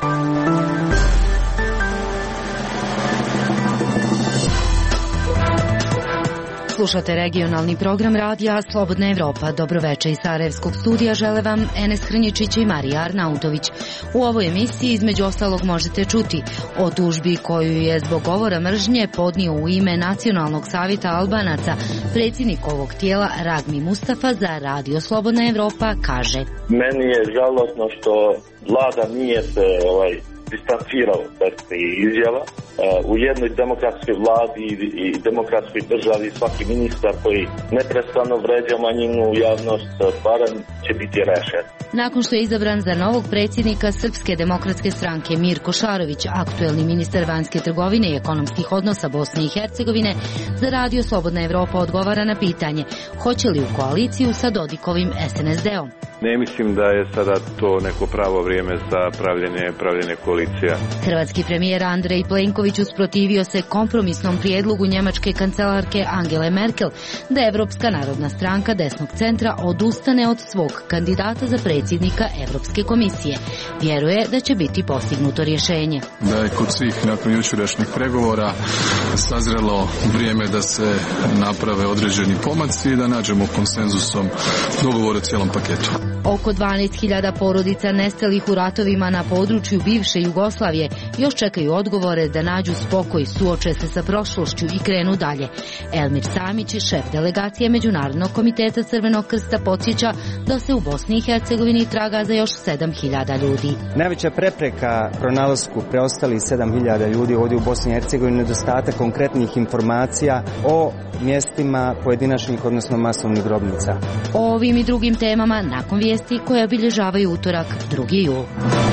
Slušate regionalni program radija Slobodna Evropa. Dobroveče iz Sarajevskog studija žele vam Enes Hrnjičić i Marija Arnautović. U ovoj emisiji između ostalog možete čuti o tužbi koju je zbog govora mržnje podnio u ime Nacionalnog savjeta Albanaca predsjednik ovog tijela Ragmi Mustafa za radio Slobodna Evropa kaže: Meni je žalosno što vlada nije se distancirala od tih izjava. U jednoj demokratskoj vladi i demokratskoj državi svaki ministar koji neprestano vređa manjinu u javnost barem će biti rešen. Nakon što je izabran za novog predsjednika Srpske demokratske stranke Mirko Šarović, aktuelni ministar vanjske trgovine i ekonomskih odnosa Bosne i Hercegovine, za radio Slobodna Evropa odgovara na pitanje hoće li u koaliciju sa Dodikovim SNSD-om. Ne mislim da je sada to neko pravo vrijeme za pravljenje koalicija. Hrvatski premijer Andrej Plenković usprotivio se kompromisnom prijedlogu njemačke kancelarke Angele Merkel da Evropska narodna stranka desnog centra odustane od svog kandidata za predsjednika Europske komisije. Vjeruje da će biti postignuto rješenje. Da je kod svih nakon jučerašnjih pregovora sazrelo vrijeme da se naprave određeni pomaci i da nađemo konsenzusom dogovor o cijelom paketu. Oko 12.000 porodica nestalih u ratovima na području bivše Jugoslavije još čekaju odgovore da nađu spokoj, suoče se sa prošlošću i krenu dalje. Elmir Samić, šef delegacije Međunarodnog komiteta Crvenog krsta, podsjeća da se u Bosni i Hercegovini traga za još 7.000 ljudi. Najveća prepreka pronalasku preostalih 7.000 ljudi ovdje u Bosni i Hercegovini nedostatak konkretnih informacija o mjestima pojedinačnih, odnosno masovnih grobnica. O ovim i drugim temama nakon vijesti koje obilježavaju utorak 2. jul.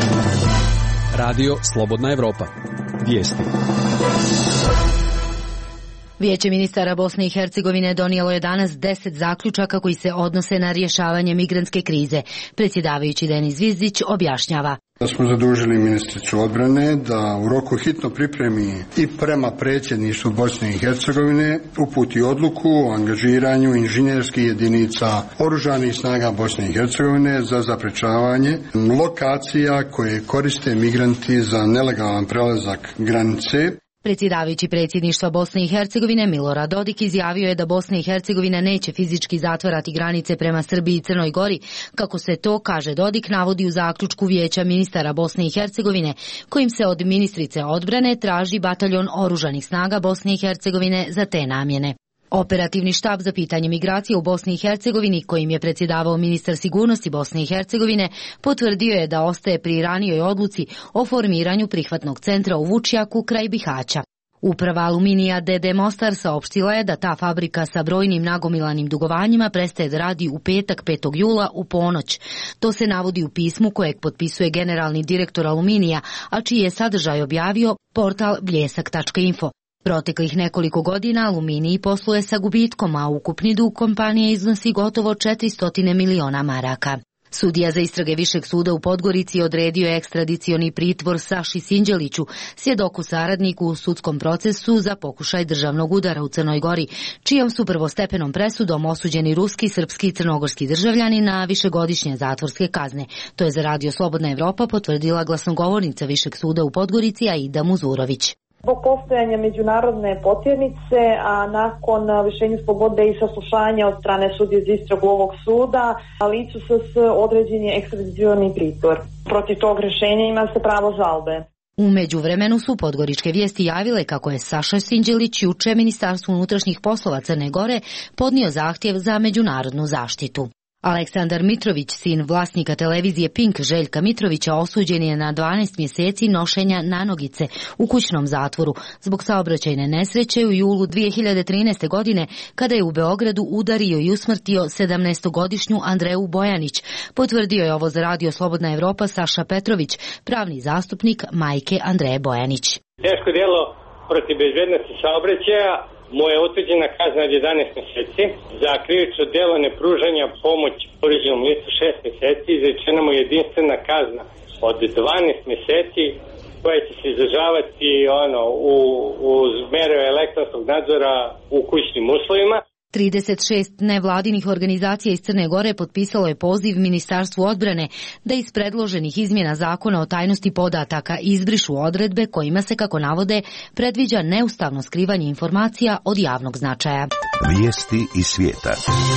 Radio Slobodna Evropa. Vijesti. Vijeće ministara Bosne i Hercegovine donijelo je danas 10 zaključaka koji se odnose na rješavanje migrantske krize. Predsjedavajući Denis Zvizdić objašnjava: Da smo zadužili ministricu odbrane da u roku hitno pripremi i prema predsjedništvu Bosne i Hercegovine uputi odluku o angažiranju inženjerskih jedinica oružanih snaga Bosne i Hercegovine za zaprečavanje lokacija koje koriste migranti za nelegalan prelazak granice. Predsjedavajući predsjedništva Bosne i Hercegovine Milorad Dodik izjavio je da Bosna i Hercegovina neće fizički zatvarati granice prema Srbiji i Crnoj Gori, kako se to, kaže Dodik, navodi u zaključku Vijeća ministara Bosne i Hercegovine, kojim se od ministrice odbrane traži bataljon oružanih snaga Bosne i Hercegovine za te namjene. Operativni štab za pitanje migracije u Bosni i Hercegovini, kojim je predsjedavao ministar sigurnosti Bosne i Hercegovine, potvrdio je da ostaje pri ranijoj odluci o formiranju prihvatnog centra u Vučjaku kraj Bihaća. Uprava Aluminija D.D. Mostar saopštila je da ta fabrika sa brojnim nagomilanim dugovanjima prestaje da radi u petak 5. jula u ponoć. To se navodi u pismu kojeg potpisuje generalni direktor Aluminija, a čiji je sadržaj objavio portal bljesak.info. Proteklih nekoliko godina Aluminij posluje sa gubitkom, a ukupni dug kompanije iznosi gotovo 400 miliona maraka. Sudija za istrage Višeg suda u Podgorici odredio je ekstradicioni pritvor Saši Sinđeliću, svjedoku saradniku u sudskom procesu za pokušaj državnog udara u Crnoj Gori, čijom su prvostepenom presudom osuđeni ruski, srpski i crnogorski državljani na višegodišnje zatvorske kazne. To je za radio Slobodna Evropa potvrdila glasnogovornica Višeg suda u Podgorici Aida Muzurović. Zbog postojanja međunarodne potjernice, a nakon lišenja slobode i saslušanja od strane sudije za istragu ovog suda, licu SS određen je ekstradicioni pritvor. Protiv tog rješenja ima se pravo žalbe. U međuvremenu su podgoričke vijesti javile kako je Saša Sinđelić juče Ministarstvu unutrašnjih poslova Crne Gore podnio zahtjev za međunarodnu zaštitu. Aleksandar Mitrović, sin vlasnika televizije Pink Željka Mitrovića, osuđen je na 12 mjeseci nošenja nanogice u kućnom zatvoru zbog saobraćajne nesreće u julu 2013. godine kada je u Beogradu udario i usmrtio 17-godišnju Andreju Bojanić. Potvrdio je ovo za radio Slobodna Evropa Saša Petrović, pravni zastupnik majke Andreje Bojanić. Teško djelo protiv bezbednosti saobraćaja. Moja utvrđena kazna od 11 mjeseci, za krivično djelo nepružanja pomoći povrijeđenom licu 6 mjeseci, izrečena mu jedinstvena kazna od 12 mjeseci koja će se izdržavati uz mere elektronskog nadzora u kućnim uslovima. 36 nevladinih organizacija iz Crne Gore potpisalo je poziv Ministarstvu odbrane da iz predloženih izmjena zakona o tajnosti podataka izbrišu odredbe kojima se, kako navode, predviđa neustavno skrivanje informacija od javnog značaja. Vijesti iz svijeta.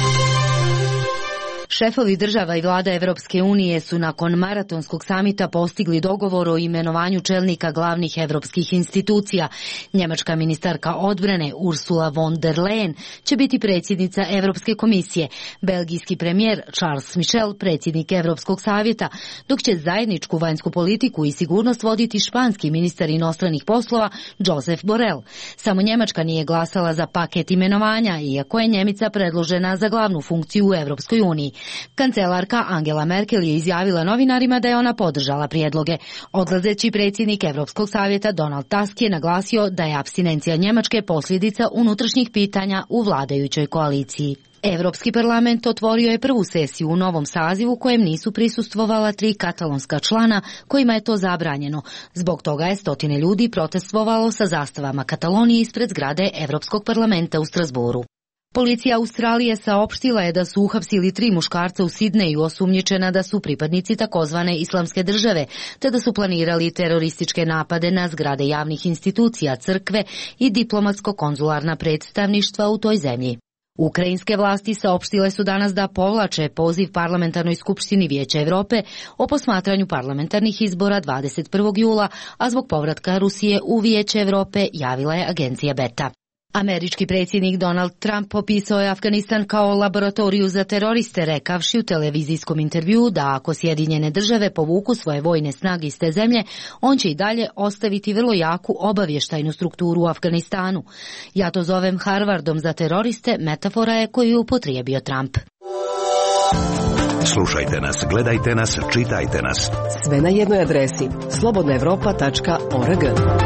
Šefovi država i vlada Evropske unije su nakon maratonskog samita postigli dogovor o imenovanju čelnika glavnih evropskih institucija. Njemačka ministarka odbrane Ursula von der Leyen će biti predsjednica Evropske komisije, belgijski premijer Charles Michel predsjednik Evropskog savjeta, dok će zajedničku vanjsku politiku i sigurnost voditi španski ministar inostranih poslova Josep Borrell. Samo Njemačka nije glasala za paket imenovanja, iako je Njemica predložena za glavnu funkciju u Evropskoj uniji. Kancelarka Angela Merkel je izjavila novinarima da je ona podržala prijedloge. Odlazeći predsjednik Evropskog savjeta Donald Tusk je naglasio da je apstinencija Njemačke posljedica unutrašnjih pitanja u vladajućoj koaliciji. Evropski parlament otvorio je prvu sesiju u novom sazivu kojem nisu prisustvovala 3 katalonska člana kojima je to zabranjeno. Zbog toga je stotine ljudi protestvovalo sa zastavama Katalonije ispred zgrade Evropskog parlamenta u Strasbourgu. Policija Australije saopštila je da su uhapsili 3 muškarca u Sidneju osumnjičena da su pripadnici takozvane Islamske države, te da su planirali terorističke napade na zgrade javnih institucija, crkve i diplomatsko-konzularna predstavništva u toj zemlji. Ukrajinske vlasti saopštile su danas da povlače poziv Parlamentarnoj skupštini Vijeća Europe o posmatranju parlamentarnih izbora 21. jula, a zbog povratka Rusije u Vijeće Europe javila je agencija Beta. Američki predsjednik Donald Trump opisao je Afganistan kao laboratoriju za teroriste, rekavši u televizijskom intervjuu da ako Sjedinjene države povuku svoje vojne snage iz te zemlje, on će i dalje ostaviti vrlo jaku obavještajnu strukturu u Afganistanu. Ja to zovem Harvardom za teroriste, metafora je koju je upotrijebio Trump. Slušajte nas, gledajte nas, čitajte nas. Sve na jednoj adresi slobodnaevropa.org.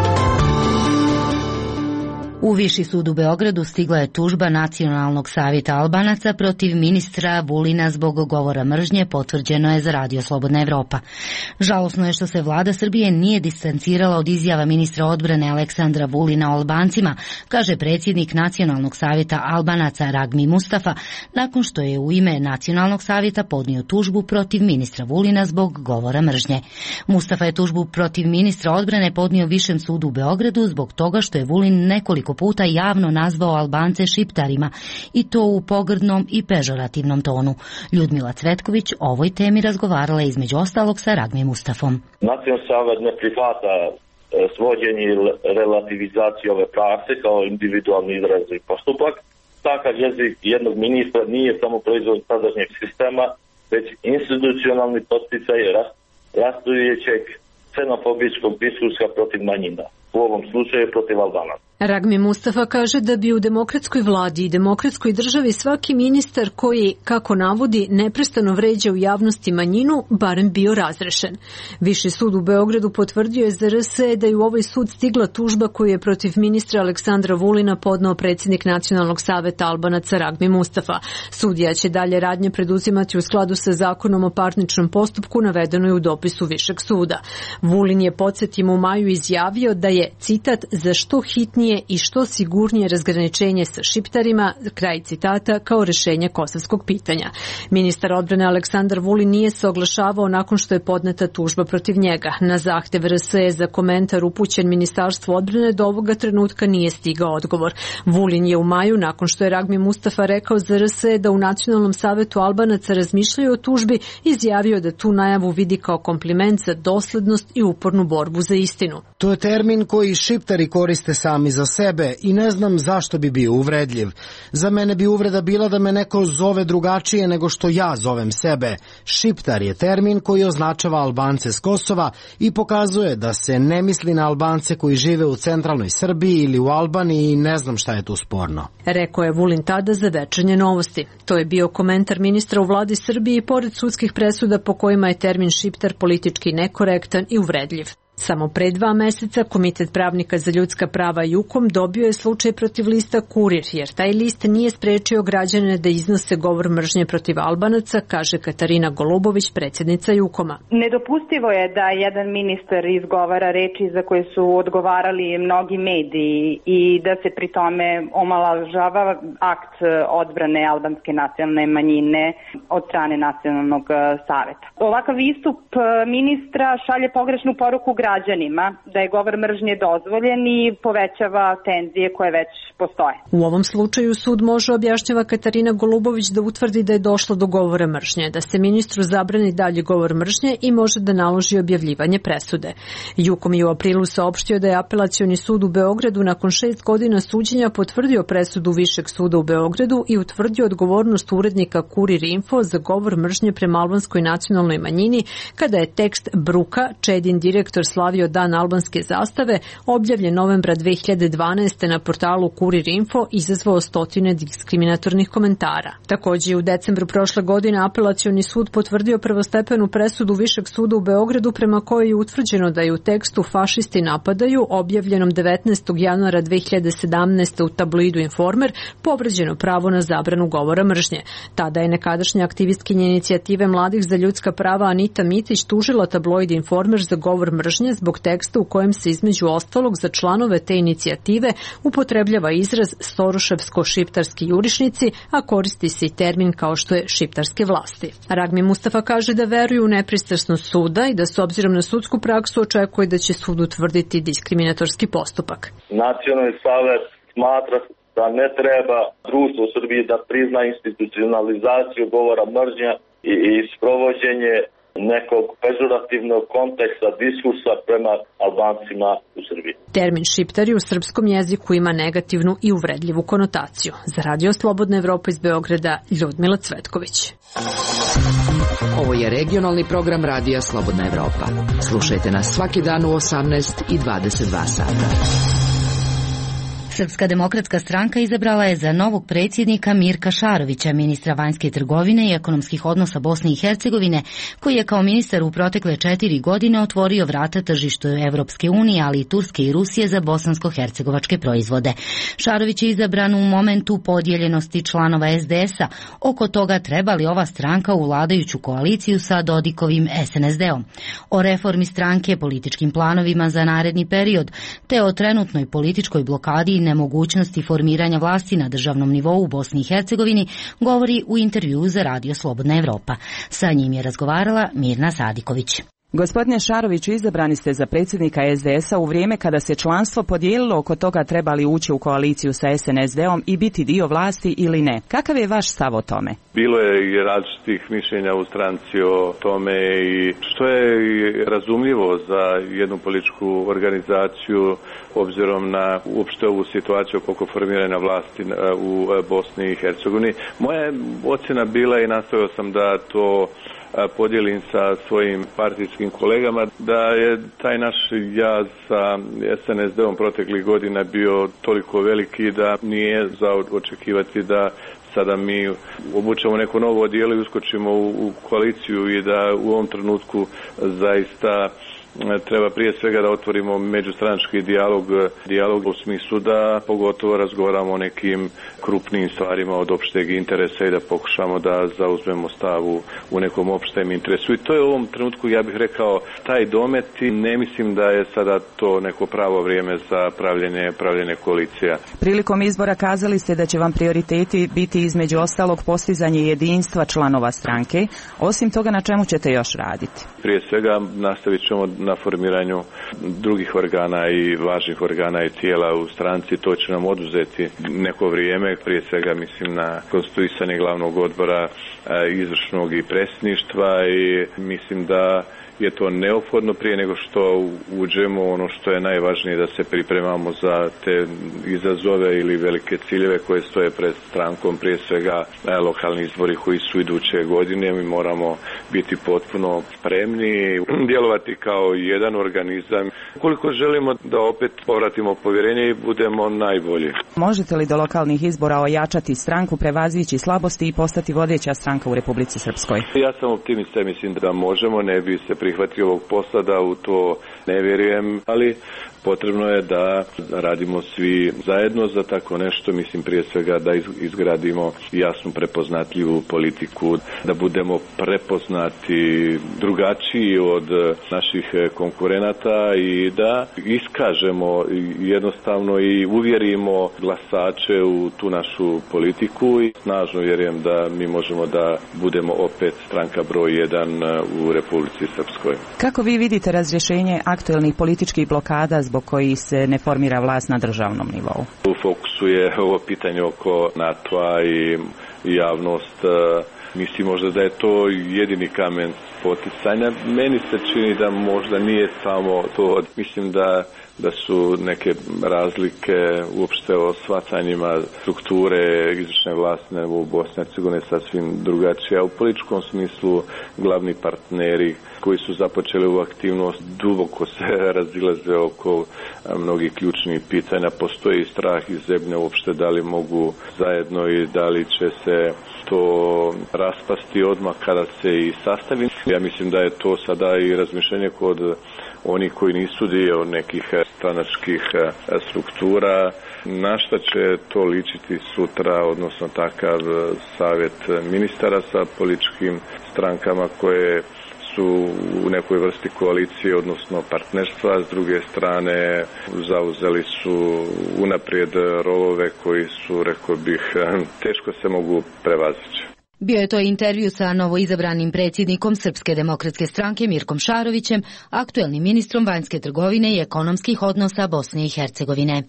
U Viši sud u Beogradu stigla je tužba Nacionalnog savjeta Albanaca protiv ministra Vulina zbog govora mržnje, potvrđeno je za Radio Slobodna Evropa. Žalosno je što se vlada Srbije nije distancirala od izjava ministra odbrane Aleksandra Vulina o Albancima, kaže predsjednik Nacionalnog savjeta Albanaca Ragmi Mustafa, nakon što je u ime Nacionalnog savjeta podnio tužbu protiv ministra Vulina zbog govora mržnje. Mustafa je tužbu protiv ministra odbrane podnio Višem sudu u Beogradu zbog toga što je Vulin nekoliko puta javno nazvao Albance šiptarima i to u pogrdnom i pežorativnom tonu. Ljudmila Cvetković o ovoj temi razgovarala između ostalog sa Ragmi Mustafom. Nacionalni savjet ne prihvata svođenje i relativizaciju ove prakse kao individualni izraz i postupak. Takav jezik jednog ministra nije samo proizvod sadašnjeg sistema, već institucionalni podsticaj rastujućeg ksenofobijskog diskursa protiv manjina, u ovom slučaju protiv Albanaca. Ragmi Mustafa kaže da bi u demokratskoj vladi i demokratskoj državi svaki ministar koji, kako navodi, neprestano vređa u javnosti manjinu, barem bio razrešen. Viši sud u Beogradu potvrdio je za RS da je u ovaj sud stigla tužba koju je protiv ministra Aleksandra Vulina podneo predsjednik Nacionalnog savjeta Albanaca Ragmi Mustafa. Sudija će dalje radnje preduzimati u skladu sa zakonom o parničnom postupku, navedeno je u dopisu Višeg suda. Vulin je, podsjetimo, u maju izjavio da je, citat, za što hitnije i što sigurnije razgraničenje sa šiptarima, kraj citata, kao rješenje kosovskog pitanja. Ministar odbrane Aleksandar Vulin nije se oglašavao nakon što je podneta tužba protiv njega. Na zahtev RS za komentar upućen Ministarstvu odbrane do ovoga trenutka nije stigao odgovor. Vulin je u maju, nakon što je Ragmi Mustafa rekao za RS da u Nacionalnom savjetu Albanaca razmišljaju o tužbi, izjavio da tu najavu vidi kao kompliment za doslednost i upornu borbu za istinu. To je termin koji šiptari koriste sami za sebe i ne znam zašto bi bio uvredljiv. Za mene bi uvreda bila da me neko zove drugačije nego što ja zovem sebe. Šiptar je termin koji označava Albance s Kosova i pokazuje da se ne misli na Albance koji žive u centralnoj Srbiji ili u Albaniji i ne znam šta je tu sporno. Rekao je Vulin tada za Večernje novosti. To je bio komentar ministra u vladi Srbije i pored sudskih presuda po kojima je termin šiptar politički nekorektan i uvredljiv. Samo pre 2 meseca Komitet pravnika za ljudska prava JUKOM dobio je slučaj protiv lista Kurir, jer taj list nije sprečio građane da iznose govor mržnje protiv Albanaca, kaže Katarina Golubović, predsjednica JUKOM-a. Nedopustivo je da jedan ministar izgovara reči za koje su odgovarali mnogi mediji i da se pri tome omalovažava akt odbrane albanske nacionalne manjine od strane Nacionalnog saveta. Ovakav istup ministra šalje pogrešnu poruku građanima da je govor mržnje dozvoljen i povećava tenzije koje već postoje. U ovom slučaju sud može, objašnjava Katarina Golubović, da utvrdi da je došlo do govora mržnje, da se ministru zabrani dalje govor mržnje i može da naloži objavljivanje presude. JUKOM je u aprilu saopštio da je Apelacioni sud u Beogradu nakon 6 godina suđenja potvrdio presudu Višeg suda u Beogradu i utvrdio odgovornost urednika Kurir Info za govor mržnje prema albanskoj nacionalnoj manjini kada je tekst Bruka, Čedin direktor slavio dan albanske zastave, objavljen novembra 2012. na portalu Kurir Info, izazvao stotine diskriminatornih komentara. Također u decembru prošle godine Apelacioni sud potvrdio prvostepenu presudu Višeg suda u Beogradu prema kojoj je utvrđeno da je u tekstu Fašisti napadaju, objavljenom 19. januara 2017. u tabloidu Informer, povređeno pravo na zabranu govora mržnje. Tada je nekadašnja aktivistkinja inicijative mladih za ljudska prava Anita Mitić tužila tabloid Informer za govor mržnje zbog teksta u kojem se između ostalog za članove te inicijative upotrebljava izraz soroševsko-šiptarski jurišnici, a koristi se i termin kao što je šiptarske vlasti. Ragmi Mustafa kaže da veruju u nepristrasnost suda i da s obzirom na sudsku praksu očekuje da će sud utvrditi diskriminatorski postupak. Nacionalni savet smatra da ne treba društvo u Srbiji da prizna institucionalizaciju govora mržnja i sprovođenje nekog pežorativnog konteksta diskursa prema Albancima u Srbiji. Termin šiptari u srpskom jeziku ima negativnu i uvredljivu konotaciju. Za Radio Slobodna Evropa iz Beograda, Ljudmila Cvetković. Ovo je regionalni program Radija Slobodna Evropa. Slušajte nas svaki dan u 18 i 22 sata. Srpska demokratska stranka izabrala je za novog predsjednika Mirka Šarovića, ministra vanjske trgovine i ekonomskih odnosa Bosne i Hercegovine, koji je kao ministar u protekle 4 godine otvorio vrata tržištu Evropske unije, ali i Turske i Rusije za bosansko-hercegovačke proizvode. Šarović je izabran u momentu podijeljenosti članova SDS-a oko toga treba li ova stranka u vladajuću koaliciju sa Dodikovim SNSD-om. O reformi stranke, političkim planovima za naredni period, te o trenutnoj političkoj blokadi i nemogućnosti formiranja vlasti na državnom nivou u Bosni i Hercegovini govori u intervjuu za Radio Slobodna Evropa. Sa njim je razgovarala Mirna Sadiković. Gospodine Šaroviću, izabrani ste za predsjednika SDS-a u vrijeme kada se članstvo podijelilo oko toga treba li ući u koaliciju sa SNSD-om i biti dio vlasti ili ne. Kakav je vaš stav o tome? Bilo je i različitih mišljenja u stranci o tome i što je razumljivo za jednu političku organizaciju obzirom na uopšte ovu situaciju oko formiranja vlasti u Bosni i Hercegovini. Moja ocjena bila i nastojao sam da to podijelim sa svojim partijskim kolegama, da je taj naš jaz sa SNSD-om proteklih godina bio toliko veliki da nije za očekivati da sada mi obučemo neko novo odijelo i uskočimo u koaliciju i da u ovom trenutku zaista treba prije svega da otvorimo međustranački dijalog u smislu da pogotovo razgovaramo o nekim krupnim stvarima od opšteg interesa i da pokušamo da zauzmemo stav u nekom opštem interesu. I to je u ovom trenutku, ja bih rekao, taj domet i ne mislim da je sada to neko pravo vrijeme za pravljenje koalicija. Prilikom izbora kazali ste da će vam prioriteti biti između ostalog postizanje jedinstva članova stranke. Osim toga, na čemu ćete još raditi? Prije svega nastavit ćemo na formiranju drugih organa i važnih organa i tijela u stranci. To će nam oduzeti neko vrijeme, prije svega mislim na konstituisanje glavnog odbora, izvršnog i predsjedništva i mislim da je to neophodno prije nego što uđemo ono što je najvažnije da se pripremamo za te izazove ili velike ciljeve koje stoje pred strankom, prije svega lokalni izbori koji su iduće godine. Mi moramo biti potpuno spremni, djelovati kao jedan organizam. Ukoliko želimo da opet povratimo povjerenje i budemo najbolji. Možete li do lokalnih izbora ojačati stranku, prevazići slabosti i postati vodeća stranka u Republici Srpskoj? Ja sam optimista, mislim da možemo, ne bi se prihvatio ovog posla, da u to ne vjerujem, ali potrebno je da radimo svi zajedno za tako nešto, mislim prije svega da izgradimo jasnu prepoznatljivu politiku, da budemo prepoznati drugačiji od naših konkurenata i da iskažemo jednostavno i uvjerimo glasače u tu našu politiku i snažno vjerujem da mi možemo da budemo opet stranka broj 1 u Republici Srpskoj. Kako vi vidite razrješenje aktuelnih političkih blokada zbog koji se ne formira vlast na državnom nivou? U fokusu je ovo pitanje oko NATO-a i javnost. Mislim možda da je to jedini kamen spoticanja. Meni se čini da možda nije samo to. Mislim da su neke razlike uopšte o shvatanjima strukture izvršne vlasti u Bosni i Hercegovini sasvim drugačije. U političkom smislu glavni partneri koji su započeli u aktivnost duboko se razilaze oko mnogih ključnih pitanja. Postoji strah i zebnja uopšte da li mogu zajedno i da li će se to raspasti odmah kada se i sastavi. Ja mislim da je to sada i razmišljanje kod oni koji nisu dio nekih stranačkih struktura. Na šta će to ličiti sutra, odnosno takav savjet ministara sa političkim strankama koje su u nekoj vrsti koalicije, odnosno partnerstva, s druge strane zauzeli su unaprijed rovove koji su, rekao bih, teško se mogu prevazići. Bio je to intervju sa novoizabranim predsjednikom Srpske demokratske stranke Mirkom Šarovićem, aktuelnim ministrom vanjske trgovine i ekonomskih odnosa Bosne i Hercegovine.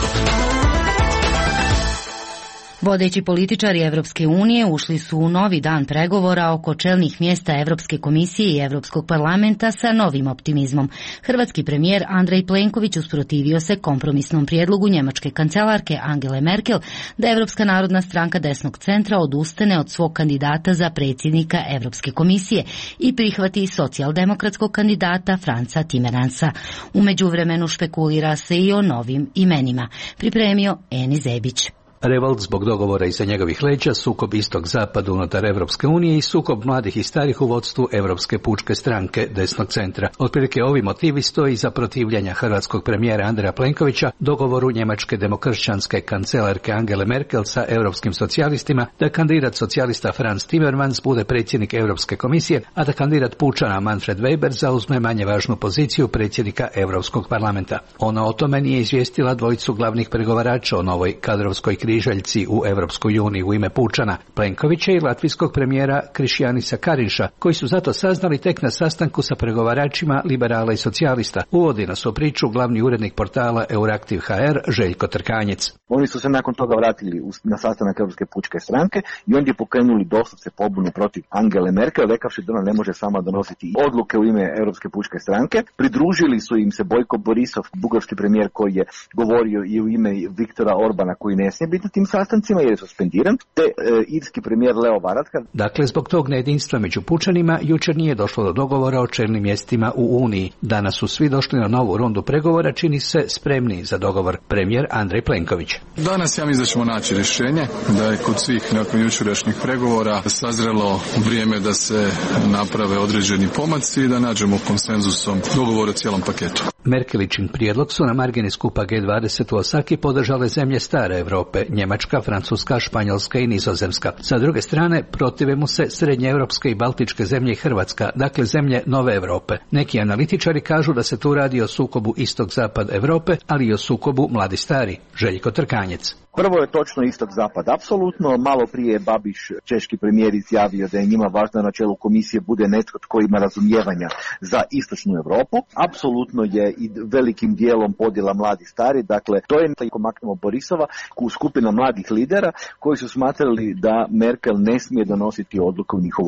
Vodeći političari Evropske unije ušli su u novi dan pregovora oko čelnih mjesta Evropske komisije i Evropskog parlamenta sa novim optimizmom. Hrvatski premijer Andrej Plenković usprotivio se kompromisnom prijedlogu njemačke kancelarke Angele Merkel da Evropska narodna stranka desnog centra odustane od svog kandidata za predsjednika Evropske komisije i prihvati socijaldemokratskog kandidata Franza Timmermansa. U međuvremenu špekulira se i o novim imenima. Pripremio Eni Zebić. Revolt zbog dogovora iza njegovih leđa, sukob istog-zapad unutar Evropske unije i sukob mladih i starih u vodstvu Evropske pučke stranke desnog centra. Otprilike ovi motivi stoji iza protivljenja hrvatskog premijera Andreja Plenkovića dogovoru njemačke demokršćanske kancelarke Angele Merkel sa europskim socijalistima da kandidat socijalista Franz Timmermans bude predsjednik Europske komisije, a da kandidat pučana Manfred Weber zauzme manje važnu poziciju predsjednika Europskog parlamenta. Ona o tome nije izvijestila dvojicu glavnih pregovarača o novoj kadrovskoj križaljci u Europskoj uniji u ime pučana, Plenkovića i latvijskog premijera Krišjanisa Karinša, koji su zato saznali tek na sastanku sa pregovaračima liberala i socijalista. Uvodi nas u priču glavni urednik portala Euraktiv HR Željko Trkanjec. Oni su se nakon toga vratili na sastanak Europske pučke stranke i ondje pokrenuli doslovce pobunu protiv Angele Merkel, rekavši da ona ne može sama donositi odluke u ime Europske pučke stranke. Pridružili su im se Bojko Borisov, bugarski premijer koji je govorio i u ime Viktora Orbana koji ne smije biti na tim sastancima jer je suspendiran, te irski premijer Leo Varadkar. Dakle, zbog tog nejedinstva među pučanima jučer nije došlo do dogovora o čelnim mjestima u Uniji. Danas su svi došli na novu rundu pregovora, čini se spremni za dogovor premijer Andrej Plenković. Danas ja mislim da ćemo naći rješenje, da je kod svih nakon jučerašnjih pregovora sazrelo vrijeme da se naprave određeni pomaci i da nađemo konsenzusom dogovor o cijelom paketu. Merkeličin prijedlog su na margini skupa G20 u Osaki podržale zemlje stare Europe, Njemačka, Francuska, Španjolska i Nizozemska. Sa druge strane, protive mu se srednjeevropske i baltičke zemlje i Hrvatska, dakle zemlje nove Europe. Neki analitičari kažu da se tu radi o sukobu istog-zapad Europe, ali i o sukobu mladi-stari. Željko Trkanjec. Prvo je točno istok-zapad, apsolutno. Malo prije je Babiš, češki premijer, izjavio da je njima važno na čelu komisije bude netko tko ima razumijevanja za istočnu Europu. Apsolutno je i velikim dijelom podjela mladi-stari. Dakle, to je tako maknemo Borisova, skupina mladih lidera koji su smatrali da Merkel ne smije donositi odluke u njihovo ime.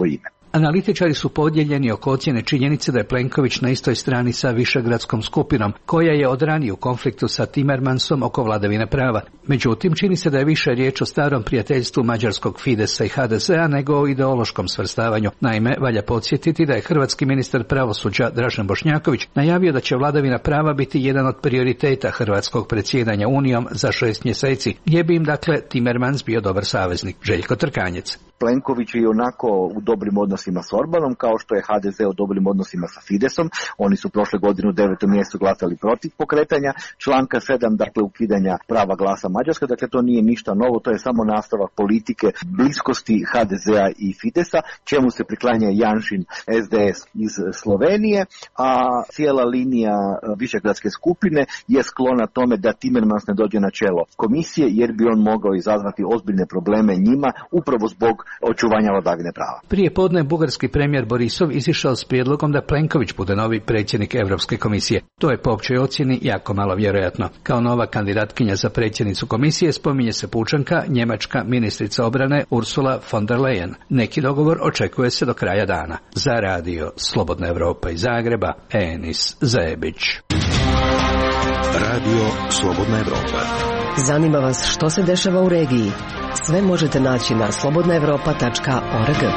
Analitičari su podijeljeni oko ocjene činjenice da je Plenković na istoj strani sa Višegradskom skupinom, koja je od ranije u konfliktu sa Timmermansom oko vladavine prava. Međutim, čini se da je više riječ o starom prijateljstvu mađarskog Fidesa i HDZ-a nego o ideološkom svrstavanju. Naime, valja podsjetiti da je hrvatski ministar pravosuđa Dražen Bošnjaković najavio da će vladavina prava biti jedan od prioriteta hrvatskog predsjedanja Unijom za 6 mjeseci, gdje bi im dakle Timmermans bio dobar saveznik. Željko Trkanjec. Plenković je onako u dobrim odnosima s Orbanom, kao što je HDZ u dobrim odnosima sa Fidesom. Oni su prošle godine u 9. mjesecu glasali protiv pokretanja članka 7, dakle ukidanja prava glasa Mađarske. Dakle, to nije ništa novo, to je samo nastavak politike bliskosti HDZ-a i Fidesa, čemu se priklanja Janšin SDS iz Slovenije, a cijela linija Višegradske skupine je sklona tome da Timmermans ne dođe na čelo komisije, jer bi on mogao izazvati ozbiljne probleme njima, upravo zbog očuvanja vladavine prava. Prije podne bugarski premijer Borisov izišao s prijedlogom da Plenković bude novi predsjednik Europske komisije. To je po općoj ocjeni jako malo vjerojatno. Kao nova kandidatkinja za predsjednicu komisije spominje se Pučanka, njemačka ministrica obrane Ursula von der Leyen. Neki dogovor očekuje se do kraja dana. Za radio Slobodna Evropa iz Zagreba, Enis Zebić. Radio Slobodna Evropa. Zanima vas što se dešava u regiji? Sve možete naći na slobodnaevropa.org.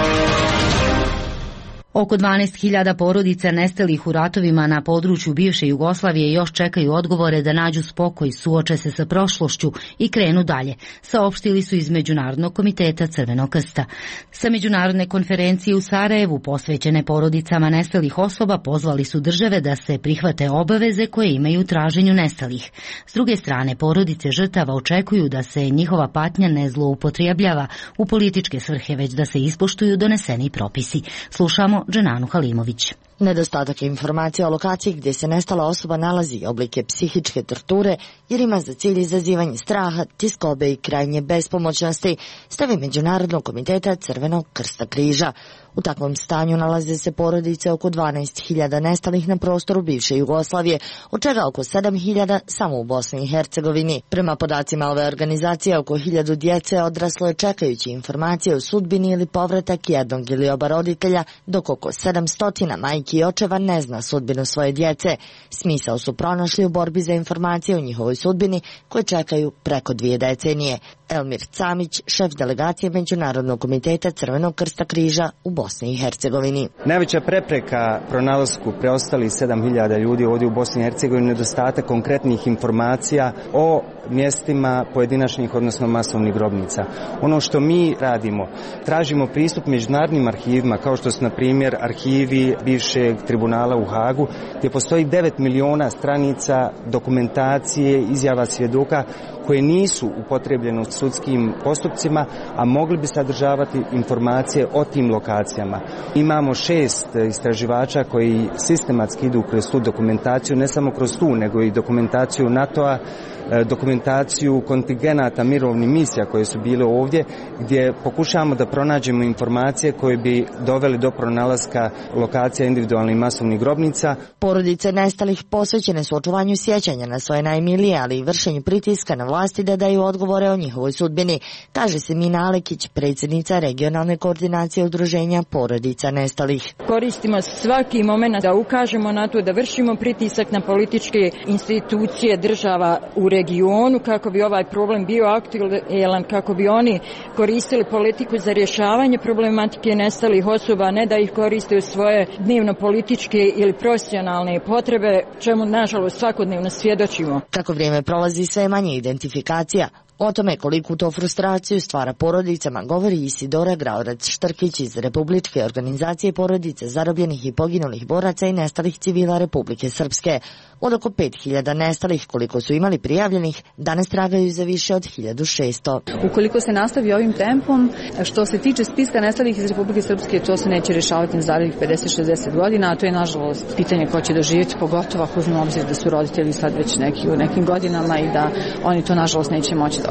Oko 12.000 porodica nestalih u ratovima na području bivše Jugoslavije još čekaju odgovore da nađu spokoj, suoče se sa prošlošću i krenu dalje, saopštili su iz Međunarodnog komiteta Crvenog krsta. Sa međunarodne konferencije u Sarajevu posvećene porodicama nestalih osoba pozvali su države da se prihvate obaveze koje imaju u traženju nestalih. S druge strane, porodice žrtava očekuju da se njihova patnja ne zloupotrebljava u političke svrhe, već da se ispoštuju doneseni propisi. Slušamo Dženanu Halimović. Nedostatak informacija o lokaciji gdje se nestala osoba nalazi oblike psihičke torture jer ima za cilj izazivanje straha, tjeskobe i krajnje bespomoćnosti, stavi Međunarodnog komiteta Crvenog krsta križa. U takvom stanju nalaze se porodice oko 12.000 nestalih na prostoru bivše Jugoslavije, od čega oko 7.000 samo u Bosni i Hercegovini. Prema podacima ove organizacije, oko 1.000 djece odraslo je čekajući informacije o sudbini ili povratak jednog ili oba roditelja, dok oko 700 majki i očeva ne zna sudbinu svoje djece. Smisao su pronašli u borbi za informacije o njihovoj sudbini koje čekaju preko 2 decenije. Elmir Camić, šef delegacije Međunarodnog komiteta Crvenog krsta križa u Bosni i Hercegovini. Najveća prepreka pronalasku preostalih 7.000 ljudi ovdje u Bosni i Hercegovini je nedostatak konkretnih informacija o mjestima pojedinačnih, odnosno masovnih grobnica. Ono što mi radimo, tražimo pristup međunarodnim arhivima, kao što su na primjer arhivi bivšeg tribunala u Hagu, gdje postoji 9 miliona stranica dokumentacije, izjava svjedoka koje nisu upotrebljene u sudskim postupcima, a mogli bi sadržavati informacije o tim lokacijama. Imamo 6 istraživača koji sistematski idu kroz tu dokumentaciju, ne samo kroz tu, nego i dokumentaciju NATO-a, dokumentaciju kontingenata mirovnih misija koje su bile ovdje, gdje pokušavamo da pronađemo informacije koje bi doveli do pronalaska lokacija individualnih masovnih grobnica. Porodice nestalih posvećene su očuvanju sjećanja na svoje najmilije, ali i vršenju pritiska na vlasti da daju odgovore o njihovoj sudbini, kaže Semina Alekić, predsjednica regionalne koordinacije udruženja porodica nestalih. Koristimo svaki moment da ukažemo na to, da vršimo pritisak na političke institucije država u regionu kako bi ovaj problem bio aktualan, kako bi oni koristili politiku za rješavanje problematike nestalih osoba, ne da ih koriste u svoje dnevno političke ili profesionalne potrebe, čemu nažalost svakodnevno svjedočimo. Kako vrijeme prolazi, sve manje identifikacija. O tome koliku to frustraciju stvara porodicama govori Isidora Graorac-Štrkić iz Republičke organizacije porodice zarobljenih i poginulih boraca i nestalih civila Republike Srpske. Od oko 5.000 nestalih koliko su imali prijavljenih, danas tragaju za više od 1.600. Ukoliko se nastavi ovim tempom, što se tiče spiska nestalih iz Republike Srpske, to se neće rješavati na narednih 50-60 godina, a to je nažalost pitanje ko će doživjeti, pogotovo ako uzmemo obzir da su roditelji sad već u nekim godinama i da oni to nažalost neće moći doći.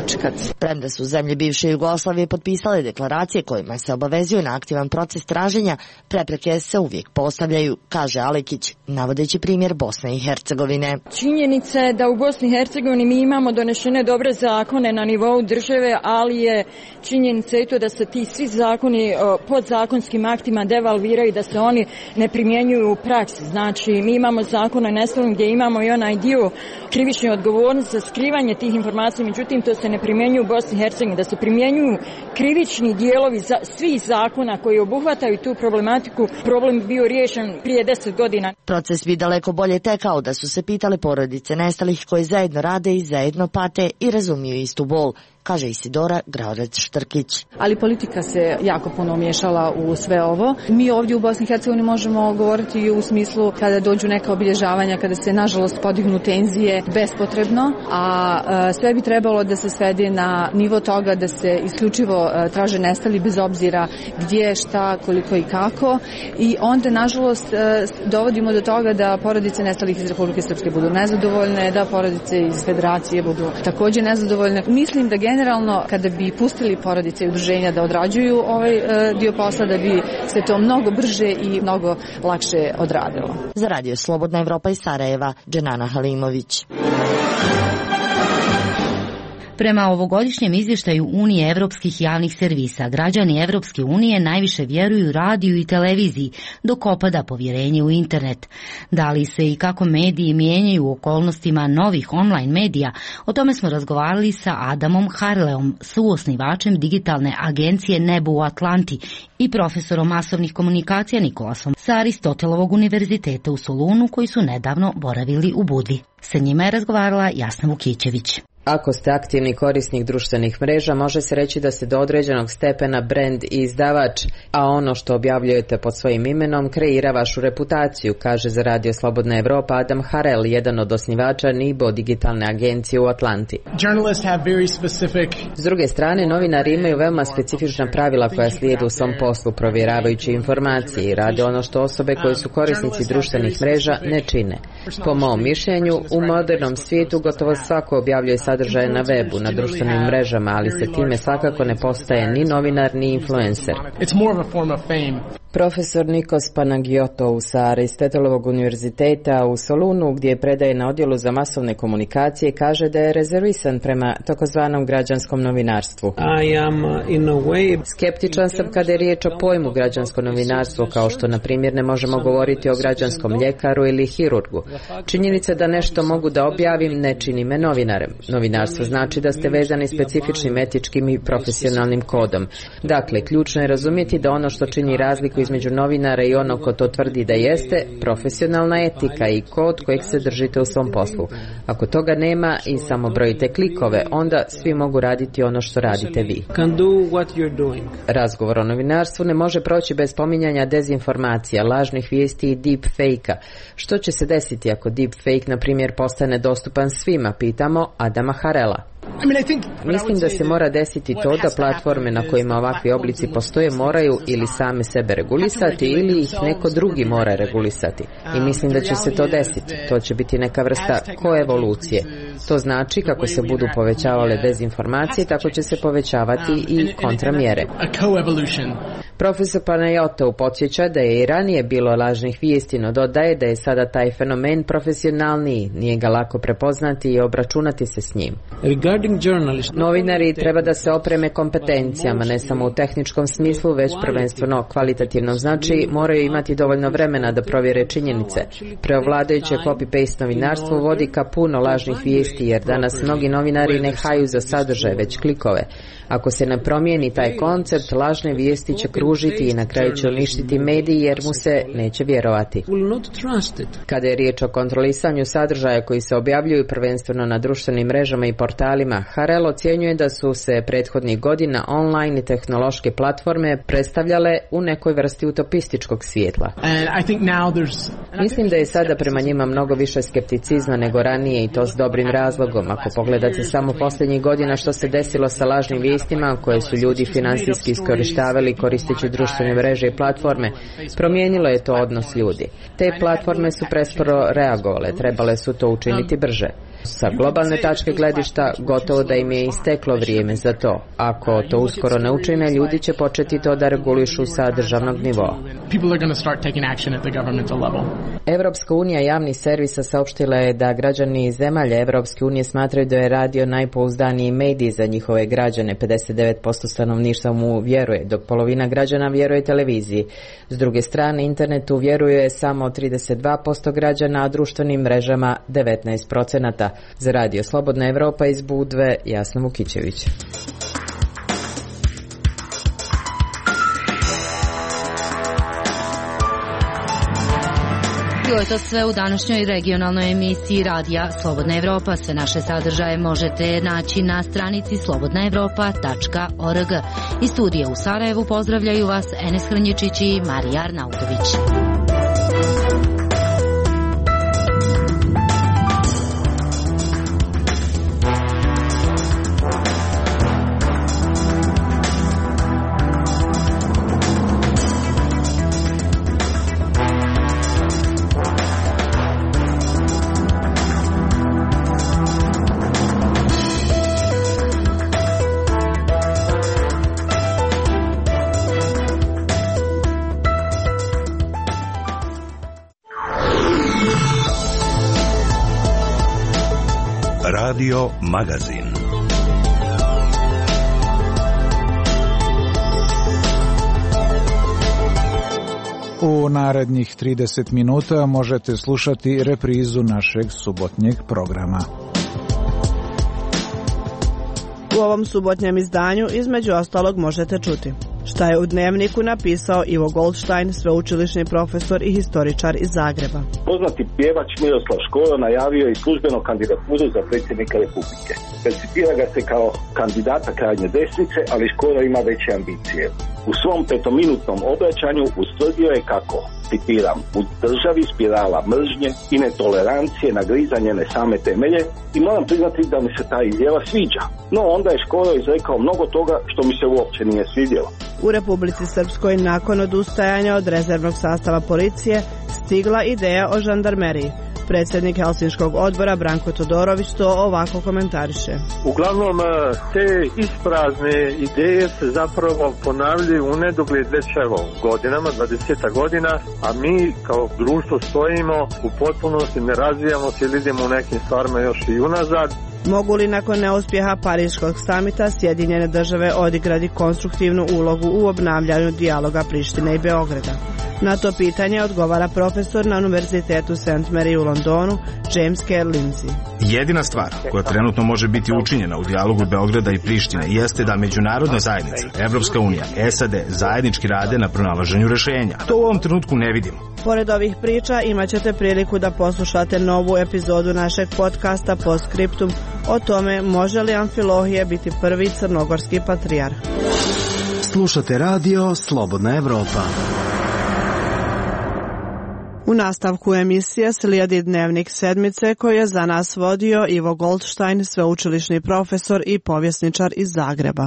dočekati. Premda su zemlje bivše Jugoslavije potpisale deklaracije kojima se obavezuju na aktivan proces traženja, prepreke se uvijek postavljaju, kaže Alekić, navodeći primjer Bosne i Hercegovine. Činjenica je da u Bosni i Hercegovini mi imamo donešene dobre zakone na nivou države, ali je činjenica i to da se ti svi zakoni podzakonskim aktima devalviraju, da se oni ne primjenjuju u praksi. Znači, mi imamo zakon o nestalim gdje imamo i onaj dio krivične odgovornosti za skrivanje tih informacija, međutim to se ne primjenjuje u Bosni i Hercegovini, da se primjenjuju krivični dijelovi svih zakona koji obuhvataju tu problematiku. Problem bio riješen prije 10 godina. Proces bi daleko bolje tekao da su se pitale porodice nestalih koji zajedno rade i zajedno pate i razumiju istu bol, kaže Isidora Graorec-Štrkić. Ali politika se jako puno umiješala u sve ovo. Mi ovdje u Bosni i Hercegovini možemo govoriti u smislu kada dođu neka obilježavanja, kada se nažalost podignu tenzije bespotrebno, a sve bi trebalo da se svede na nivo toga da se isključivo traže nestali bez obzira gdje, šta, koliko i kako. I onda nažalost dovodimo do toga da porodice nestalih iz Republike Srpske budu nezadovoljne, da porodice iz Federacije budu također nezadovoljne. Mislim da generalno kada bi pustili porodice i udruženja da odrađuju ovaj dio posla, da bi se to mnogo brže i mnogo lakše odradilo. Za Radio Slobodna Evropa iz Sarajeva, Dženana Halimović. Prema ovogodišnjem izvještaju Unije evropskih javnih servisa, građani Evropske unije najviše vjeruju radiju i televiziji, dok opada povjerenje u internet. Da li se i kako mediji mijenjaju u okolnostima novih online medija, o tome smo razgovarali sa Adamom Harleom, suosnivačem digitalne agencije Nebo u Atlanti i profesorom masovnih komunikacija Nikolasom sa Aristotelovog univerziteta u Solunu, koji su nedavno boravili u Budvi. Sa njima je razgovarala Jasna Vukićević. Ako ste aktivni korisnik društvenih mreža, može se reći da ste do određenog stepena brend i izdavač, a ono što objavljujete pod svojim imenom kreira vašu reputaciju, kaže za Radio Slobodna Evropa Adam Harel, jedan od osnivača Nibo digitalne agencije u Atlanti. S druge strane, novinari imaju veoma specifična pravila koja slijede u svom poslu, provjeravajući informacije i rade ono što osobe koje su korisnici društvenih mreža ne čine. Po mom mišljenju, u modernom svijetu gotovo svako objavljuje sadržaje na webu, na društvenim mrežama, ali se time svakako ne postaje ni novinar ni influencer. Profesor Nikos Panagiotou sa Aristotelovog univerziteta u Solunu, gdje predaje na odjelu za masovne komunikacije, kaže da je rezervisan prema takozvanom građanskom novinarstvu. Skeptičan sam kada je riječ o pojmu građansko novinarstvo, kao što na primjer ne možemo govoriti o građanskom ljekaru ili hirurgu. Činjenica da nešto mogu da objavim ne čini me novinarem. Novinarstvo znači da ste vezani specifičnim etičkim i profesionalnim kodom. Dakle, ključno je razumjeti da ono što čini razliku između novinara i onog ko to tvrdi da jeste profesionalna etika i kod kojeg se držite u svom poslu. Ako toga nema i samo brojite klikove, onda svi mogu raditi ono što radite vi. Razgovor o novinarstvu ne može proći bez spominjanja dezinformacija, lažnih vijesti i deepfake-a. Što će se desiti ako deepfake, na primjer, postane dostupan svima, pitamo Adama Harela. Mislim da se mora desiti to da platforme na kojima ovakvi oblici postoje moraju ili same sebe regulisati ili ih neko drugi mora regulisati. I mislim da će se to desiti. To će biti neka vrsta koevolucije. To znači kako se budu povećavale dezinformacije, tako će se povećavati i kontramjere. Profesor Panagiotou podsjeća da je i ranije bilo lažnih vijesti, no dodaje da je sada taj fenomen profesionalniji, nije ga lako prepoznati i obračunati se s njim. Novinari treba da se opreme kompetencijama, ne samo u tehničkom smislu, već prvenstveno kvalitativnom. Znači, moraju imati dovoljno vremena da provjere činjenice. Preovladajuće copy-paste novinarstvo vodi ka puno lažnih vijesti, jer danas mnogi novinari ne haju za sadržaj, već klikove. Ako se ne promijeni taj koncept, lažne vijesti će kružiti i na kraju će uništiti mediji jer mu se neće vjerovati. Kada je riječ o kontrolisanju sadržaja koji se objavljuju prvenstveno na društvenim mrežama i portalima, Harel ocjenjuje da su se prethodnih godina online i tehnološke platforme predstavljale u nekoj vrsti utopističkog svjetla. Mislim da je sada prema njima mnogo više skepticizma nego ranije i to s dobrim razlogom. Ako pogledate samo posljednjih godina što se desilo sa lažnim vijestima koje su ljudi financijski iskorištavali koristeći društvene mreže i platforme, promijenilo je to odnos ljudi. Te platforme su presporo reagovale, trebale su to učiniti brže. Sa globalne tačke gledišta gotovo da im je isteklo vrijeme za to. Ako to uskoro ne učine, ljudi će početi to da regulišu sa državnog nivoa. Evropska unija javnih servisa saopštila je da građani zemalja Evropske unije smatraju da je radio najpouzdaniji medij za njihove građane. 59% stanovništva mu vjeruje, dok polovina građana vjeruje televiziji. S druge strane, internetu vjeruje samo 32% građana, a društvenim mrežama 19%. Za Radio Slobodna Evropa iz Budve, Jasna Vukićević. Bilo je to sve u današnjoj regionalnoj emisiji Radija Slobodna Evropa. Sve naše sadržaje možete naći na stranici slobodnaevropa.org. Iz studija u Sarajevu pozdravljaju vas Enes Hrnječić i Marija Arnautović. Radio Magazin. U narednih 30 minuta možete slušati reprizu našeg subotnjeg programa. U ovom subotnjem izdanju između ostalog možete čuti šta je u Dnevniku napisao Ivo Goldstein, sveučilišni profesor i historičar iz Zagreba. Poznati pjevač Miroslav Škoro najavio je službeno kandidaturu za predsjednika Republike. Percipira ga se kao kandidata krajnje desnice, ali Škoro ima veće ambicije. U svom 5-minutnom obraćanju ustvrdio je kako, citiram, u državi spirala mržnje i netolerancije nagrizanje ne same temelje i moram priznati da mi se ta izjava sviđa. No onda je Škoro izrekao mnogo toga što mi se uopće nije svidjelo. U Republici Srpskoj nakon odustajanja od rezervnog sastava policije stigla ideja o žandarmeriji. Predsjednik Helsinškog odbora Branko Todorović to ovako komentariše. Uglavnom te isprazne ideje se zapravo ponavljaju u nedogled već godinama, 20 godina, a mi kao društvo stojimo u potpunosti, ne razvijamo se ili idemo u nekim stvarima još i unazad. Mogu li nakon neuspjeha Pariškog samita Sjedinjene države odigrati konstruktivnu ulogu u obnavljanju dijaloga Prištine i Beograda? Na to pitanje odgovara profesor na Univerzitetu St. Mary u Londonu, James Kerr Lindsay. Jedina stvar koja trenutno može biti učinjena u dijalogu Beograda i Prištine jeste da međunarodna zajednica, Evropska unija, SAD zajednički rade na pronalaženju rješenja. To u ovom trenutku ne vidimo. Pored ovih priča imat ćete priliku da poslušate novu epizodu našeg podcasta Postscriptum o tome može li Amfilohije biti prvi crnogorski patrijarh. Slušate radio Slobodna Evropa. U nastavku emisije slijedi Dnevnik sedmice koji je za nas vodio Ivo Goldstein, sveučilišni profesor i povjesničar iz Zagreba.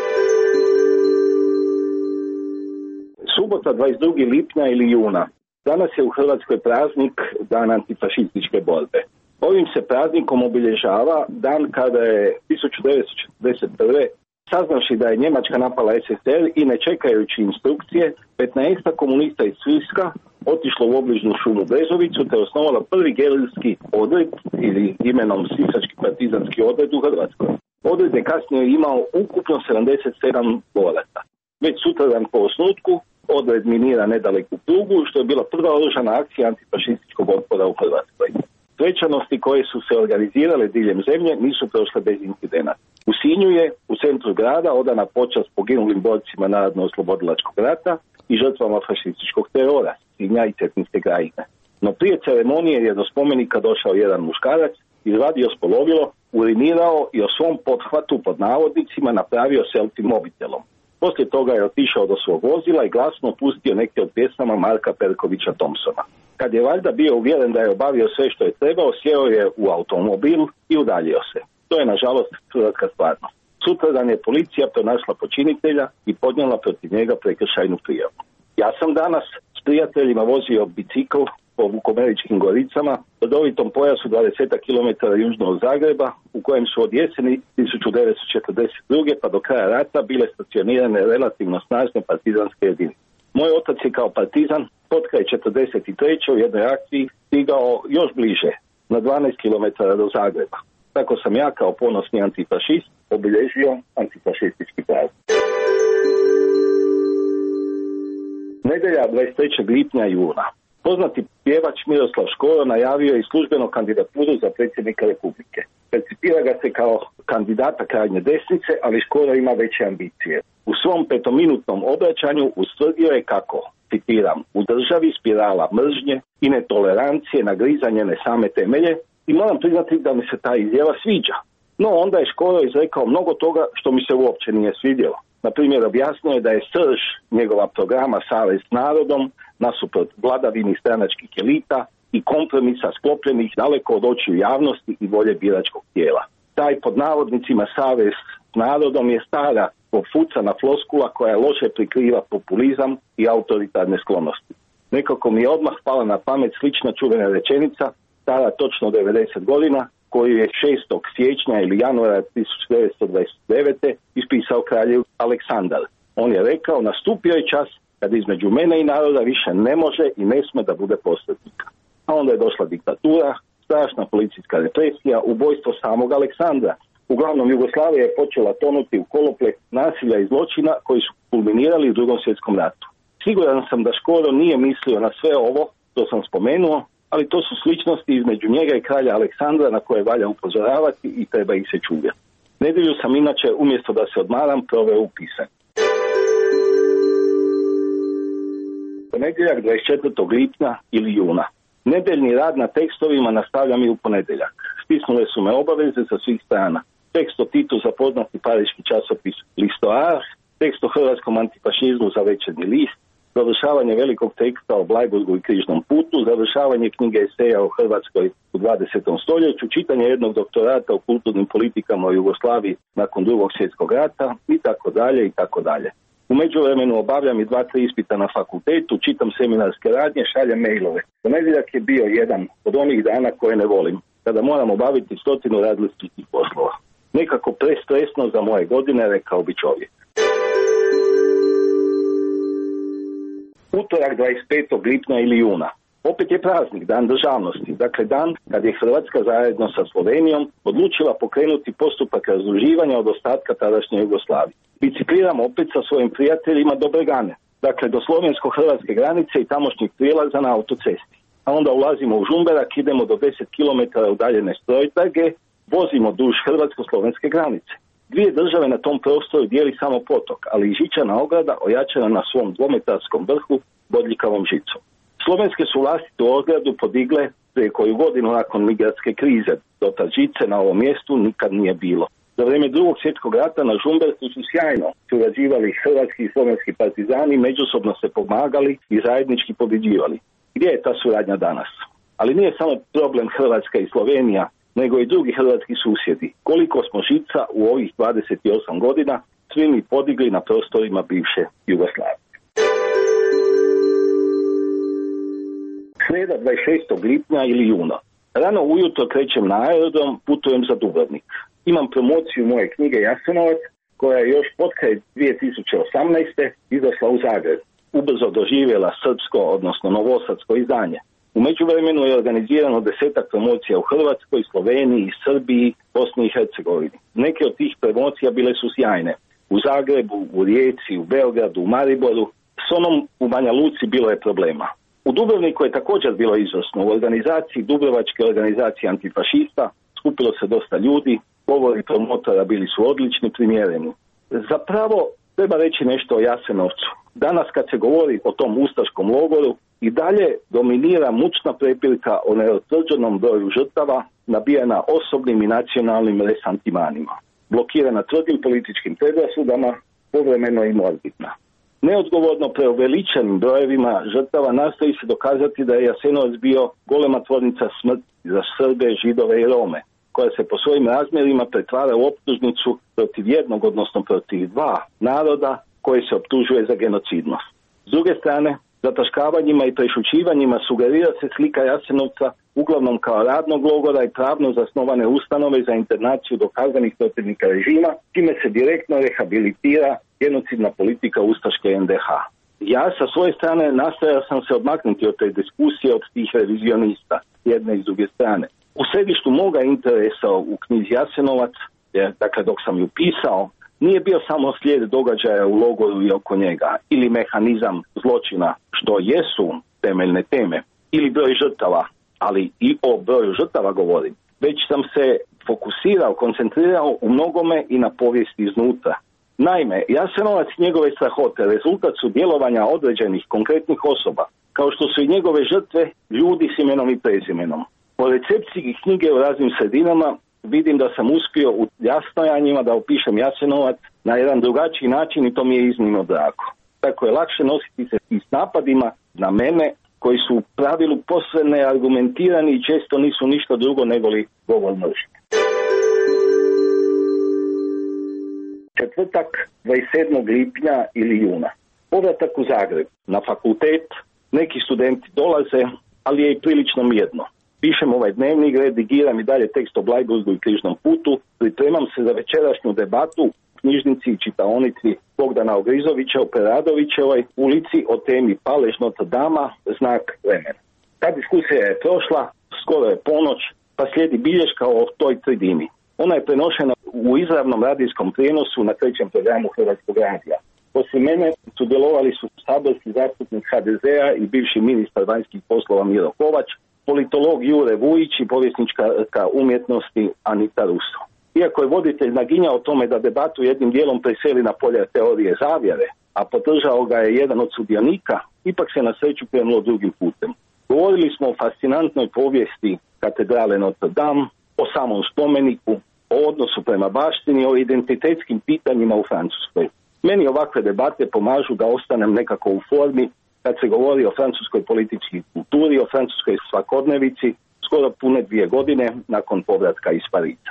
Subota 22. lipnja ili juna. Danas je u Hrvatskoj praznik Dan antifašističke borbe. Ovim se praznikom obilježava dan kada je 1941. saznavši da je Njemačka napala SSSR i ne čekajući instrukcije, 15 komunista iz Siska otišlo u obližnju šumu Brezovicu te osnovala prvi gerilski odred ili imenom Sisački partizanski odred u Hrvatskoj. Odred je kasnije imao ukupno 77 boraca. Već sutradan po osnutku odred minira nedaleku prugu, što je bila prva oružana akcija antifašističkog otpora u Hrvatskoj. Svečanosti koje su se organizirale diljem zemlje nisu prošle bez incidenata. U Sinju je u centru grada odana počast poginulim borcima Narodno-oslobodilačkog rata i žrtvama fašističkog terora, Sinja i Cetinske krajine. No prije ceremonije je do spomenika došao jedan muškarac, izvadio spolovilo, urinirao i o svom pothvatu pod navodnicima napravio selfie mobitelom. Poslije toga je otišao do svog vozila i glasno pustio neke od pjesama Marka Perkovića Thompsona. Kad je valjda bio uvjeren da je obavio sve što je trebao, sjeo je u automobil i udaljio se. To je nažalost hrvatska stvarnost. Sutradan je policija pronašla počinitelja i podnijela protiv njega prekršajnu prijavu. Ja sam danas s prijateljima vozio bicikl po Vukomeričkim goricama, ledovitom pojasu 20 km južno od Zagreba, u kojem su od jeseni 1942. pa do kraja rata bile stacionirane relativno snažne partizanske jedinice. Moj otac je kao partizan potkraj 43. u jednoj akciji stigao još bliže, na 12 km do Zagreba. Tako sam ja kao ponosni antifašist obilježio antifašistički praznik. Nedjelja 23. lipnja i juna. Poznati pjevač Miroslav Škoro najavio je službeno kandidaturu za predsjednika Republike. Percipira ga se kao kandidata krajnje desnice, ali Škoro ima veće ambicije. U svom 5-minutnom obraćanju ustvrdio je kako, citiram, u državi spirala mržnje i netolerancije nagrizanje ne same temelje i moram priznati da mi se ta izjava sviđa. No onda je Škoro izrekao mnogo toga što mi se uopće nije svidjelo. Na primjer, objasnio je da je srž njegova programa Savez s narodom nasuprot vladavini stranačkih elita i kompromisa sklopljenih daleko od očiju javnosti i volje biračkog tijela. Taj pod navodnicima Savez s narodom je stara pofucana floskula koja loše prikriva populizam i autoritarne sklonosti. Nekako mi je odmah pala na pamet slična čuvena rečenica, stara točno 90 godina, koju je 6. siječnja ili januara 1929. ispisao kralj Aleksandar. On je rekao, nastupio je čas kad između mene i naroda više ne može i ne sme da bude posrednika. A onda je došla diktatura, strašna policijska represija, ubojstvo samog Aleksandra. Uglavnom, Jugoslavija je počela tonuti u koloplek nasilja i zločina koji su kulminirali u Drugom svjetskom ratu. Siguran sam da Škoro nije mislio na sve ovo što sam spomenuo, ali to su sličnosti između njega i kralja Aleksandra na koje valja upozoravati i treba ih se čuvati. Nedjelju sam inače, umjesto da se odmaram, proveo u pisanju. Ponedjeljak 24. lipnja ili juna. Nedeljni rad na tekstovima nastavljam i u ponedjeljak. Stisnule su me obaveze sa svih strana. Tekst o Titu za poznati pariški časopis L'Histoire, tekst o hrvatskom antifašizmu za Večernji list, završavanje velikog teksta o Blajburgu i Križnom putu, završavanje knjige eseja o Hrvatskoj u 20. stoljeću, čitanje jednog doktorata o kulturnim politikama u Jugoslaviji nakon Drugog svjetskog rata i tako dalje i tako dalje. U međuvremenu obavljam i 2-3 ispita na fakultetu, čitam seminarske radnje, šaljem mailove. Ponedjeljak je bio jedan od onih dana koje ne volim, kada moram obaviti 100 različitih poslova. Nekako prestresno za moje godine, rekao bi čovjek. Utorak 25. lipnja ili juna. Opet je praznik, dan državnosti, dakle dan kad je Hrvatska zajedno sa Slovenijom odlučila pokrenuti postupak razdruživanja od ostatka tadašnje Jugoslavije. Bicikliram opet sa svojim prijateljima do Bregane, dakle do slovensko-hrvatske granice i tamošnjih prijelaza na autocesti. A onda ulazimo u Žumberak, idemo do 10 km udaljene Strojtrage, vozimo duž hrvatsko-slovenske granice. Dvije države na tom prostoru dijeli samo potok, ali i žičana ograda ojačana na svom 2-metarskom vrhu bodljikavom žicom. Slovenske su vlasti tu ogradu podigle prije koju godinu nakon migrantske krize. Do ta žice na ovom mjestu nikad nije bilo. Za vrijeme Drugog svjetskog rata na Žumberku su sjajno surađivali hrvatski i slovenski partizani, međusobno se pomagali i zajednički pobjeđivali. Gdje je ta suradnja danas? Ali nije samo problem Hrvatska i Slovenija, nego i drugi hrvatski susjedi. Koliko smo žica u ovih 28 godina svi mi podigli na prostorima bivše Jugoslavije. Sreda 26. lipnja ili juna. Rano ujutro krećem na aerodrom, putujem za Dubrovnik. Imam promociju moje knjige Jasenovac, koja je još potkraj 2018. izašla u Zagreb. Ubrzo doživjela srpsko, odnosno novosadsko izdanje. U međuvremenu je organizirano 10 promocija u Hrvatskoj, Sloveniji, Srbiji, Bosni i Hercegovini. Neke od tih promocija bile su sjajne. U Zagrebu, u Rijeci, u Beogradu, u Mariboru. S onom u Banja Luci bilo je problema. U Dubrovniku je također bilo izvrsno. U organizaciji Dubrovačke organizacije antifašista skupilo se dosta ljudi, govori promotora bili su odlični, primjereni. Zapravo treba reći nešto o Jasenovcu. Danas kad se govori o tom ustaškom logoru, i dalje dominira mučna prepirka o neutvrđenom broju žrtava, nabijana osobnim i nacionalnim resantimanima, blokirana tvrdim političkim predrasudama, povremeno i morbidna. Neodgovorno preuveličanim brojevima žrtava nastoji se dokazati da je Jasenovac bio golema tvornica smrti za Srbe, Židove i Rome, koja se po svojim razmjerima pretvara u optužnicu protiv jednog, odnosno protiv dva naroda koje se optužuje za genocidnost. S druge strane, zataškavanjima i prešućivanjima sugerira se slika Jasenovca uglavnom kao radnog logora i pravno zasnovane ustanove za internaciju dokazanih protivnika režima, time se direktno rehabilitira genocidna politika ustaške NDH. Ja sa svoje strane nastojao sam se odmaknuti od te diskusije, od tih revizionista, jedne i s druge strane. U središtu moga interesa u knjizi Jasenovac, dakle dok sam ju pisao, nije bio samo slijed događaja u logoru i oko njega, ili mehanizam zločina, što jesu temeljne teme, ili broj žrtava, ali i o broju žrtava govorim, već sam se fokusirao, koncentrirao u mnogome i na povijesti iznutra. Naime, Jasenovac i njegove strahote rezultat su djelovanja određenih konkretnih osoba, kao što su i njegove žrtve ljudi s imenom i prezimenom. Po recepciji knjige u raznim sredinama vidim da sam uspio u jasnojanjima da opišem Jasenovac na jedan drugačiji način i to mi je iznimno drago. Tako je lakše nositi se s napadima na mene koji su u pravilu posve neargumentirani i često nisu ništa drugo nego li govor mržnje. Četvrtak 27. lipnja ili juna. Povratak u Zagreb na fakultet, neki studenti dolaze, ali je i prilično mirno. Pišem ovaj dnevnik, redigiram i dalje tekst o Bleiburgu i Križnom putu, pripremam se za večerašnju debatu u knjižnici i čitaonici Bogdana Ogrizovića u Preradovićevoj ulici o temi Palež Notre Dame, znak vremena. Ta diskusija je prošla, skoro je ponoć, pa slijedi bilješka o toj tridini. Ona je prenošena u izravnom radijskom prijenosu na 3. programu Hrvatskog radija. Poslije mene sudjelovali su saborski zastupnik HDZ-a i bivši ministar vanjskih poslova Miro Kovač, politolog Jure Vujić i povjesnička umjetnosti Anita Russo. Iako je voditelj naginjao o tome da debatu jednim dijelom preseli na polje teorije zavjere, a podržao ga je jedan od sudionika, ipak se na sreću krenulo drugim putem. Govorili smo o fascinantnoj povijesti katedrale Notre Dame, o samom spomeniku, o odnosu prema baštini, o identitetskim pitanjima u Francuskoj. Meni ovakve debate pomažu da ostanem nekako u formi kad se govori o francuskoj političkoj kulturi, o francuskoj svakodnevici, skoro pune 2 godine nakon povratka iz Pariza.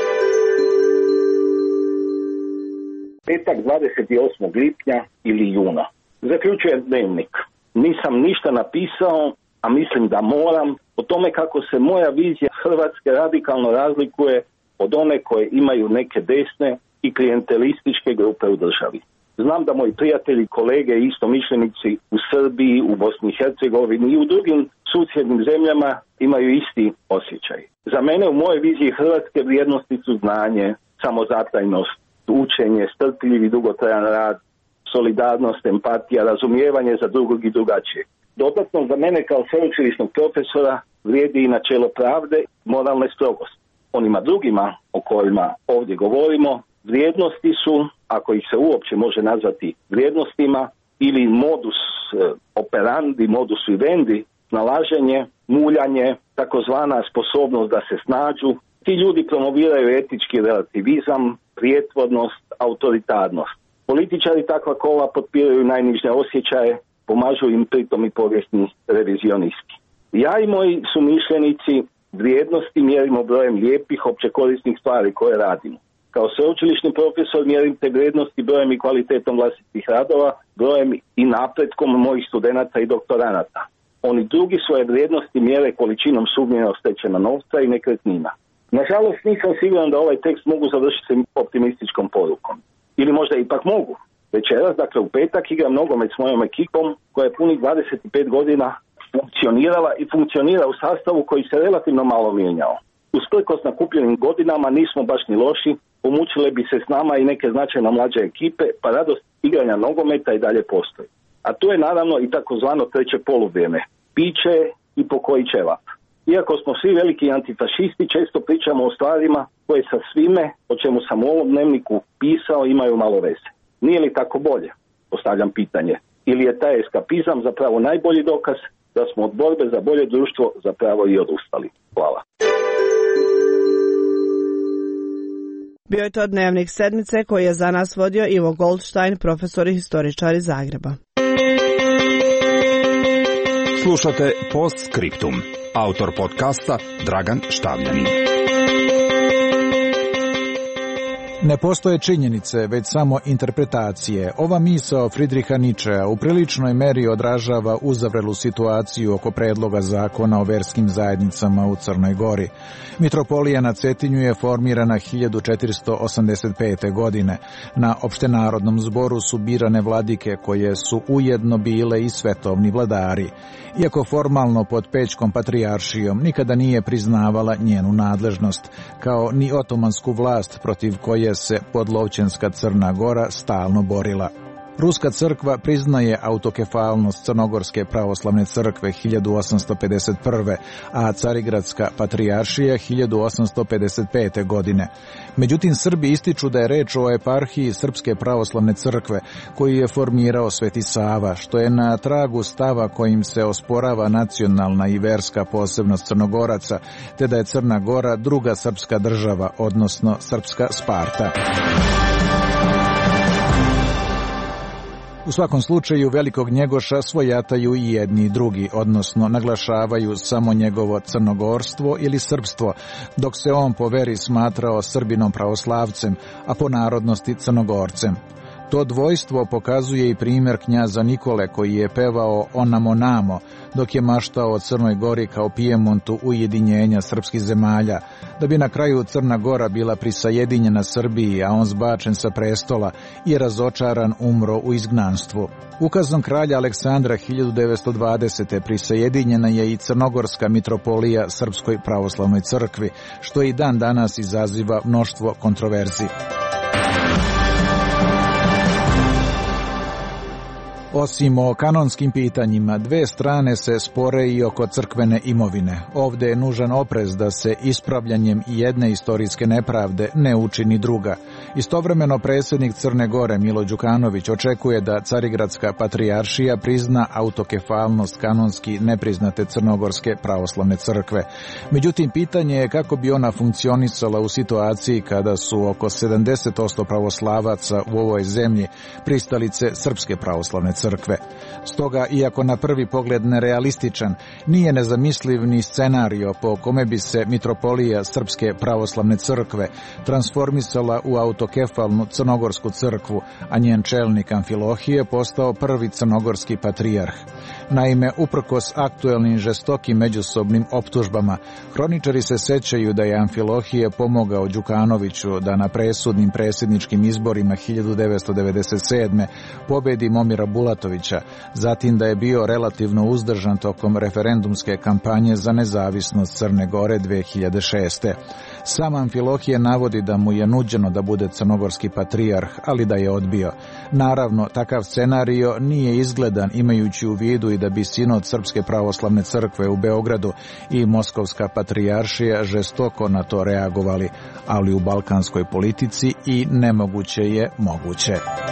Petak 28. lipnja ili juna. Zaključujem dnevnik. Nisam ništa napisao, a mislim da moram, o tome kako se moja vizija Hrvatske radikalno razlikuje od one koje imaju neke desne i klijentelističke grupe u državi. Znam da moji prijatelji, kolege i istomišljenici u Srbiji, u Bosni i Hercegovini i u drugim susjednim zemljama imaju isti osjećaj. Za mene u mojoj viziji Hrvatske vrijednosti su znanje, samozatajnost, učenje, strpljivi dugotrajan rad, solidarnost, empatija, razumijevanje za drugog i drugačije. Dodatno za mene kao sveučilišnog profesora vrijedi i načelo pravde, moralne strogosti. Onima drugima o kojima ovdje govorimo, vrijednosti su, ako ih se uopće može nazvati vrijednostima, ili modus operandi, modus vivendi, snalaženje, muljanje, takozvana sposobnost da se snađu. Ti ljudi promoviraju etički relativizam, prijetvornost, autoritarnost. Političari takva kola potpiraju najniže osjećaje, pomažu im pritom i povijesni revizionisti. Ja i moji sumišljenici vrijednosti mjerimo brojem lijepih općekorisnih stvari koje radimo. Kao sveučilišni profesor mjerim te vrijednosti brojem i kvalitetom vlastitih radova, brojem i napretkom mojih studenata i doktoranata. Oni drugi svoje vrijednosti mjere količinom sumnjeno stečena novca i nekretnina. Nažalost, nisam siguran da ovaj tekst mogu završiti optimističkom porukom. Ili možda ipak mogu. Večeras, dakle u petak, igram nogomet s mojom ekipom koja je punih 25 godina funkcionirala i funkcionira u sastavu koji se relativno malo mijenjao. Usprkos nakupljenim godinama nismo baš ni loši, pomučile bi se s nama i neke značajno mlađe ekipe, pa radost igranja nogometa i dalje postoji. A tu je naravno i takozvano treće poluvrijeme, piće i pokoji ćevap. Iako smo svi veliki antifašisti, često pričamo o stvarima koje sa svime, o čemu sam u ovom dnevniku pisao, imaju malo veze. Nije li tako bolje? Postavljam pitanje. Ili je taj eskapizam zapravo najbolji dokaz da smo od borbe za bolje društvo zapravo i odustali? Hvala. Bio je to dnevnik sedmice koji je za nas vodio Ivo Goldstein, profesor i historičar iz Zagreba. Slušate Post Scriptum. Autor podcasta Dragan Štavljanin. Ne postoje činjenice, već samo interpretacije. Ova misao Fridriha Ničea u priličnoj meri odražava uzavrelu situaciju oko predloga zakona o verskim zajednicama u Crnoj Gori. Mitropolija na Cetinju je formirana 1485. godine. Na opštenarodnom zboru su birane vladike koje su ujedno bile i svetovni vladari. Iako formalno pod Pećkom patrijaršijom nikada nije priznavala njenu nadležnost, kao ni otomansku vlast protiv koje se podlovćenska Crna Gora stalno borila. Ruska crkva priznaje autokefalnost Crnogorske pravoslavne crkve 1851. a Carigradska patrijaršija 1855. godine. Međutim, Srbi ističu da je reč o eparhiji Srpske pravoslavne crkve koju je formirao Sveti Sava, što je na tragu stava kojim se osporava nacionalna i verska posebnost Crnogoraca, te da je Crna Gora druga srpska država, odnosno srpska Sparta. U svakom slučaju Velikog Njegoša svojataju i jedni i drugi, odnosno naglašavaju samo njegovo crnogorstvo ili srpstvo, dok se on po veri smatrao Srbinom pravoslavcem, a po narodnosti Crnogorcem. To dvojstvo pokazuje i primjer knjaza Nikole koji je pevao Onamo namo, dok je maštao o Crnoj Gori kao Pijemontu ujedinjenja srpskih zemalja, da bi na kraju Crna Gora bila prisajedinjena Srbiji, a on zbačen sa prestola i razočaran umro u izgnanstvu. Ukazom kralja Aleksandra 1920. prisajedinjena je i Crnogorska mitropolija Srpskoj pravoslavnoj crkvi, što i dan danas izaziva mnoštvo kontroverzi. Osim o kanonskim pitanjima, dve strane se spore i oko crkvene imovine. Ovde je nužan oprez da se ispravljanjem jedne istorijske nepravde ne učini druga. Istovremeno predsjednik Crne Gore Milo Đukanović očekuje da Carigradska patrijaršija prizna autokefalnost kanonski nepriznate Crnogorske pravoslavne crkve. Međutim, pitanje je kako bi ona funkcionisala u situaciji kada su oko 70% pravoslavaca u ovoj zemlji pristalice Srpske pravoslavne crkve. Stoga, iako na prvi pogled nerealističan, nije nezamisliv ni scenario po kome bi se mitropolija Srpske pravoslavne crkve transformisala u autokefalnu crnogorsku crkvu, a njen čelnik Amfilohije postao prvi crnogorski patrijarh. Naime, uprkos aktuelnim žestokim međusobnim optužbama, hroničari se sećaju da je Amfilohije pomogao Đukanoviću da na presudnim predsjedničkim izborima 1997. pobedi Momira Bulatovića, zatim da je bio relativno uzdržan tokom referendumske kampanje za nezavisnost Crne Gore 2006. Sam Amfilohije navodi da mu je nuđeno da bude crnogorski patrijarh, ali da je odbio. Naravno, takav scenario nije izgledan imajući u vidu i da bi sinod Srpske pravoslavne crkve u Beogradu i Moskovska patrijaršija žestoko na to reagovali, ali u balkanskoj politici i nemoguće je moguće.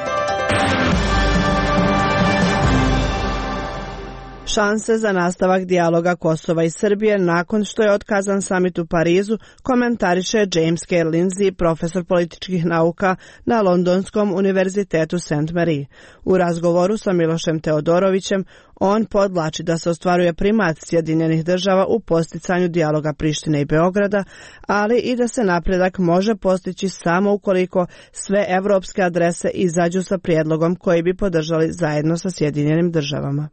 Šanse za nastavak dijaloga Kosova i Srbije nakon što je otkazan samit u Parizu komentariše James K. Lindsay, profesor političkih nauka na Londonskom univerzitetu St. Mary. U razgovoru sa Milošem Teodorovićem on podvlači da se ostvaruje primat Sjedinjenih država u posticanju dijaloga Prištine i Beograda, ali i da se napredak može postići samo ukoliko sve evropske adrese izađu sa prijedlogom koji bi podržali zajedno sa Sjedinjenim državama.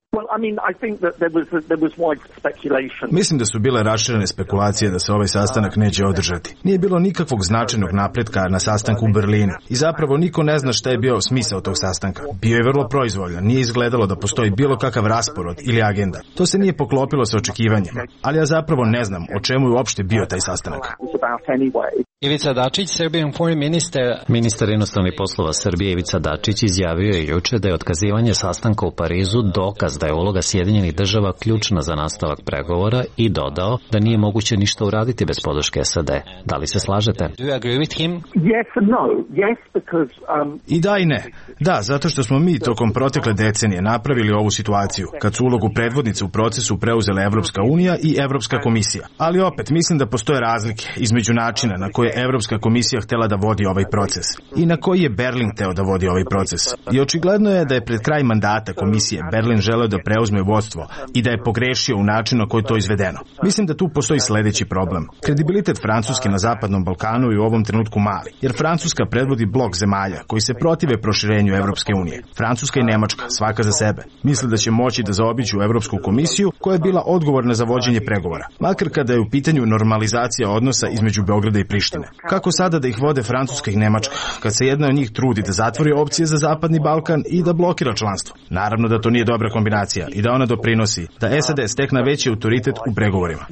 Mislim da su bile raširene spekulacije da se ovaj sastanak neće održati. Nije bilo nikakvog značajnog napretka na sastanku u Berlinu i zapravo niko ne zna šta je bio smisao tog sastanka. Bio je vrlo proizvoljan, nije izgledalo da postoji bilo kakav raspored ili agenda. To se nije poklopilo sa očekivanjima, ali ja zapravo ne znam o čemu je uopšte bio taj sastanak. Ivica Dačić, Serbian Foreign Minister. Ministar inostranih poslova Srbije Ivica Dačić izjavio je juče da je otkazivanje sastanka u Parizu dokaz da je uloga Sjedinjenih država ključna za nastavak pregovora i dodao da nije moguće ništa uraditi bez podrške SAD. Da li se slažete? Do you agree with him? Yes and no. Yes, because, I da i ne. Da, zato što smo mi tokom protekle decenije napravili ovu situaciju, kad su ulogu predvodnice u procesu preuzela Evropska unija i Evropska komisija. Ali opet, mislim da postoje razlike između načina na koje je Evropska komisija htela da vodi ovaj proces i na koji je Berlin hteo da vodi ovaj proces. I očigledno je da je pred kraj mandata komisije Berlin želeo da preuzme vodstvo i da je pogrešio u načinu na koji je to izvedeno. Mislim da tu postoji sledeći problem. Kredibilitet Francuske na Zapadnom Balkanu je u ovom trenutku mali, jer Francuska predvodi blok zemalja koji se protive proširenju Evropske unije. Francuska i Nemačka, svaka za sebe, misle da će moći da zaobiđu Evropsku komisiju koja je bila odgovorna za vođenje pregovora, makar kada je u pitanju normalizacija odnosa između Beograda i Prištine. Kako sada da ih vode Francuska i Nemačka, kad se jedna od njih trudi da zatvori opcije za Zapadni Balkan i da blokira članstvo? Naravno da to nije dobra kombinacija i da ona doprinosi da SAD stekne veći autoritet u pregovorima.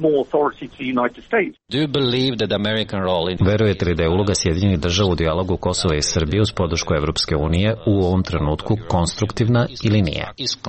Verujete li da je uloga Sjedinjenih država u dijalogu Kosova i Srbije uz podršku Evropske unije u ovom trenutku konstruktivna ili nije?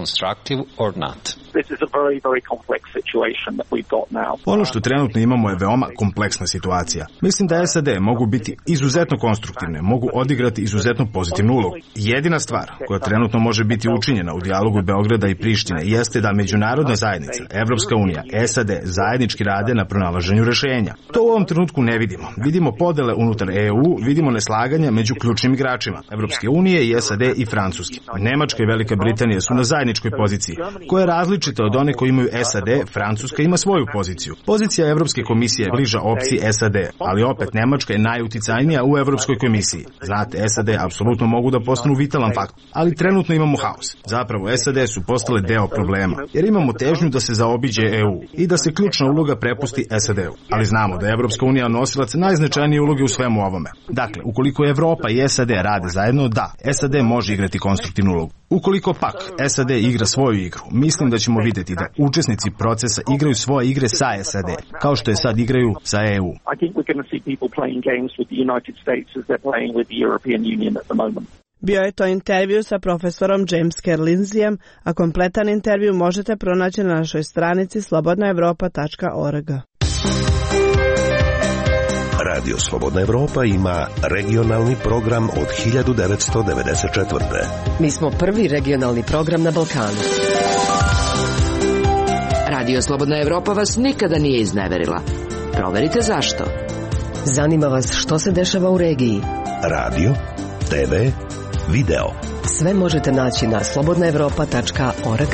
Ono što trenutno imamo je veoma kompleksna situacija. Mislim da SAD mogu biti izuzetno konstruktivne, mogu odigrati izuzetno pozitivnu ulogu. Jedina stvar koja trenutno može biti učinjena u dijalogu Beograda i Prištine jeste da međunarodna zajednica, Evropska unija, SAD zajednički rade na pronalaženju rešenja. To u ovom trenutku ne vidimo. Vidimo podele unutar EU, vidimo neslaganja među ključnim igračima Evropske unije i SAD i Francuske. Nemačka i Velika Britanija su na zajedničkoj poziciji, koja je različita od one koje imaju SAD. Francuska ima svoju poziciju. Pozicija Evropske komisije je bliža opciji SAD, ali opet Nemačka je najuticajnija u Evropskoj komisiji. Znate, SAD apsolutno mogu da postanu vitalan faktor, ali trenutno imamo haos. Zapravo, SAD su postale deo problema, jer imamo težnju da se zaobiđe EU i da se ključna uloga prepusti SAD-u. Ali znamo da je Evropska unija nosilac najznačajnije uloge u svemu ovome. Dakle, ukoliko Evropa i SAD rade zajedno, da, SAD može igrati konstruktivnu ulogu. Ukoliko pak SAD igra svoju igru, mislim da ćemo vidjeti da učesnici procesa igraju svoje igre sa SAD, kao što je sad igraju sa EU. Bio je to intervju sa profesorom James Lindsayem, a kompletan intervju možete pronaći na našoj stranici slobodnaevropa.org. Radio Slobodna Evropa ima regionalni program od 1994. Mi smo prvi regionalni program na Balkanu. Radio Slobodna Evropa vas nikada nije izneverila. Proverite zašto. Zanima vas što se dešava u regiji. Radio, TV, video. Sve možete naći na slobodnaevropa.org.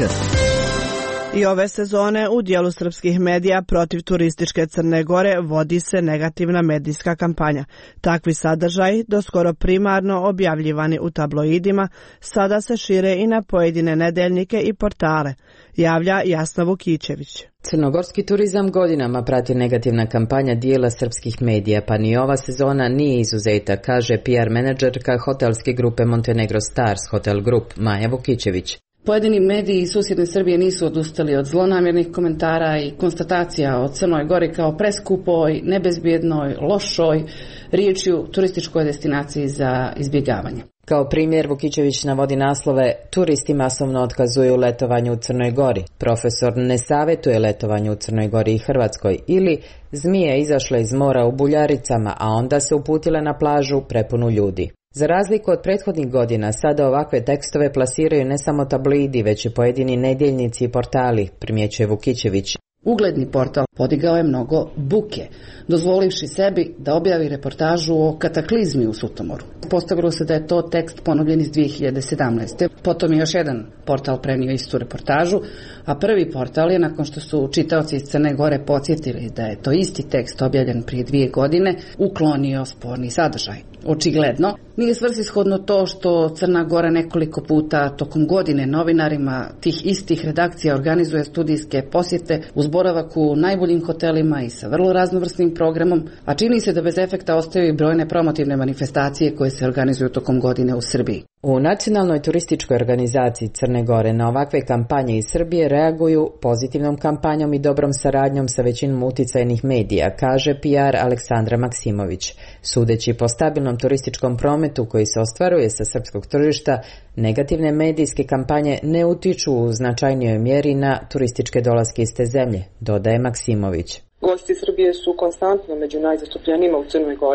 I ove sezone u dijelu srpskih medija protiv turističke Crne Gore vodi se negativna medijska kampanja. Takvi sadržaji, doskoro primarno objavljivani u tabloidima, sada se šire i na pojedine nedeljnike i portale, javlja Jasna Vukićević. Crnogorski turizam godinama prati negativna kampanja dijela srpskih medija, pa ni ova sezona nije izuzeta, kaže PR menadžerka hotelske grupe Montenegro Stars Hotel Group Maja Vukićević. Pojedini mediji iz susjedne Srbije nisu odustali od zlonamjernih komentara i konstatacija o Crnoj Gori kao preskupoj, nebezbjednoj, lošoj, riječju turističkoj destinaciji za izbjegavanje. Kao primjer Vukićević navodi naslove "Turisti masovno otkazuju letovanje u Crnoj Gori", "Profesor ne savjetuje letovanje u Crnoj Gori i Hrvatskoj" ili "Zmija izašla iz mora u Buljaricama, a onda se uputila na plažu prepunu ljudi". Za razliku od prethodnih godina, sada ovakve tekstove plasiraju ne samo tabloidi, već i pojedini nedjeljnici i portali, primjećuje Vukićević. Ugledni portal podigao je mnogo buke, dozvolivši sebi da objavi reportažu o kataklizmi u Sutomoru. Postavilo se da je to tekst ponovljen iz 2017. Potom je još jedan portal prenio istu reportažu, a prvi portal je, nakon što su čitaoci iz Crne Gore podsjetili da je to isti tekst objavljen prije 2 godine, uklonio sporni sadržaj. Očigledno, nije svrsishodno to što Crna Gora nekoliko puta tokom godine novinarima tih istih redakcija organizuje studijske posjete uz boravak u najboljim hotelima i sa vrlo raznovrsnim programom, a čini se da bez efekta ostaju i brojne promotivne manifestacije koje se organizuju tokom godine u Srbiji. U Nacionalnoj turističkoj organizaciji Crne Gore na ovakve kampanje iz Srbije reaguju pozitivnom kampanjom i dobrom saradnjom sa većinom uticajnih medija, kaže PR Aleksandra Maksimović. Sudeći po stabilnom turističkom prometu koji se ostvaruje sa srpskog tržišta, negativne medijske kampanje ne utiču u značajnijoj mjeri na turističke dolaske iz te zemlje, dodaje Maksimović. Gosti Srbije su konstantno među najzastupljenijima u Crnoj Gori.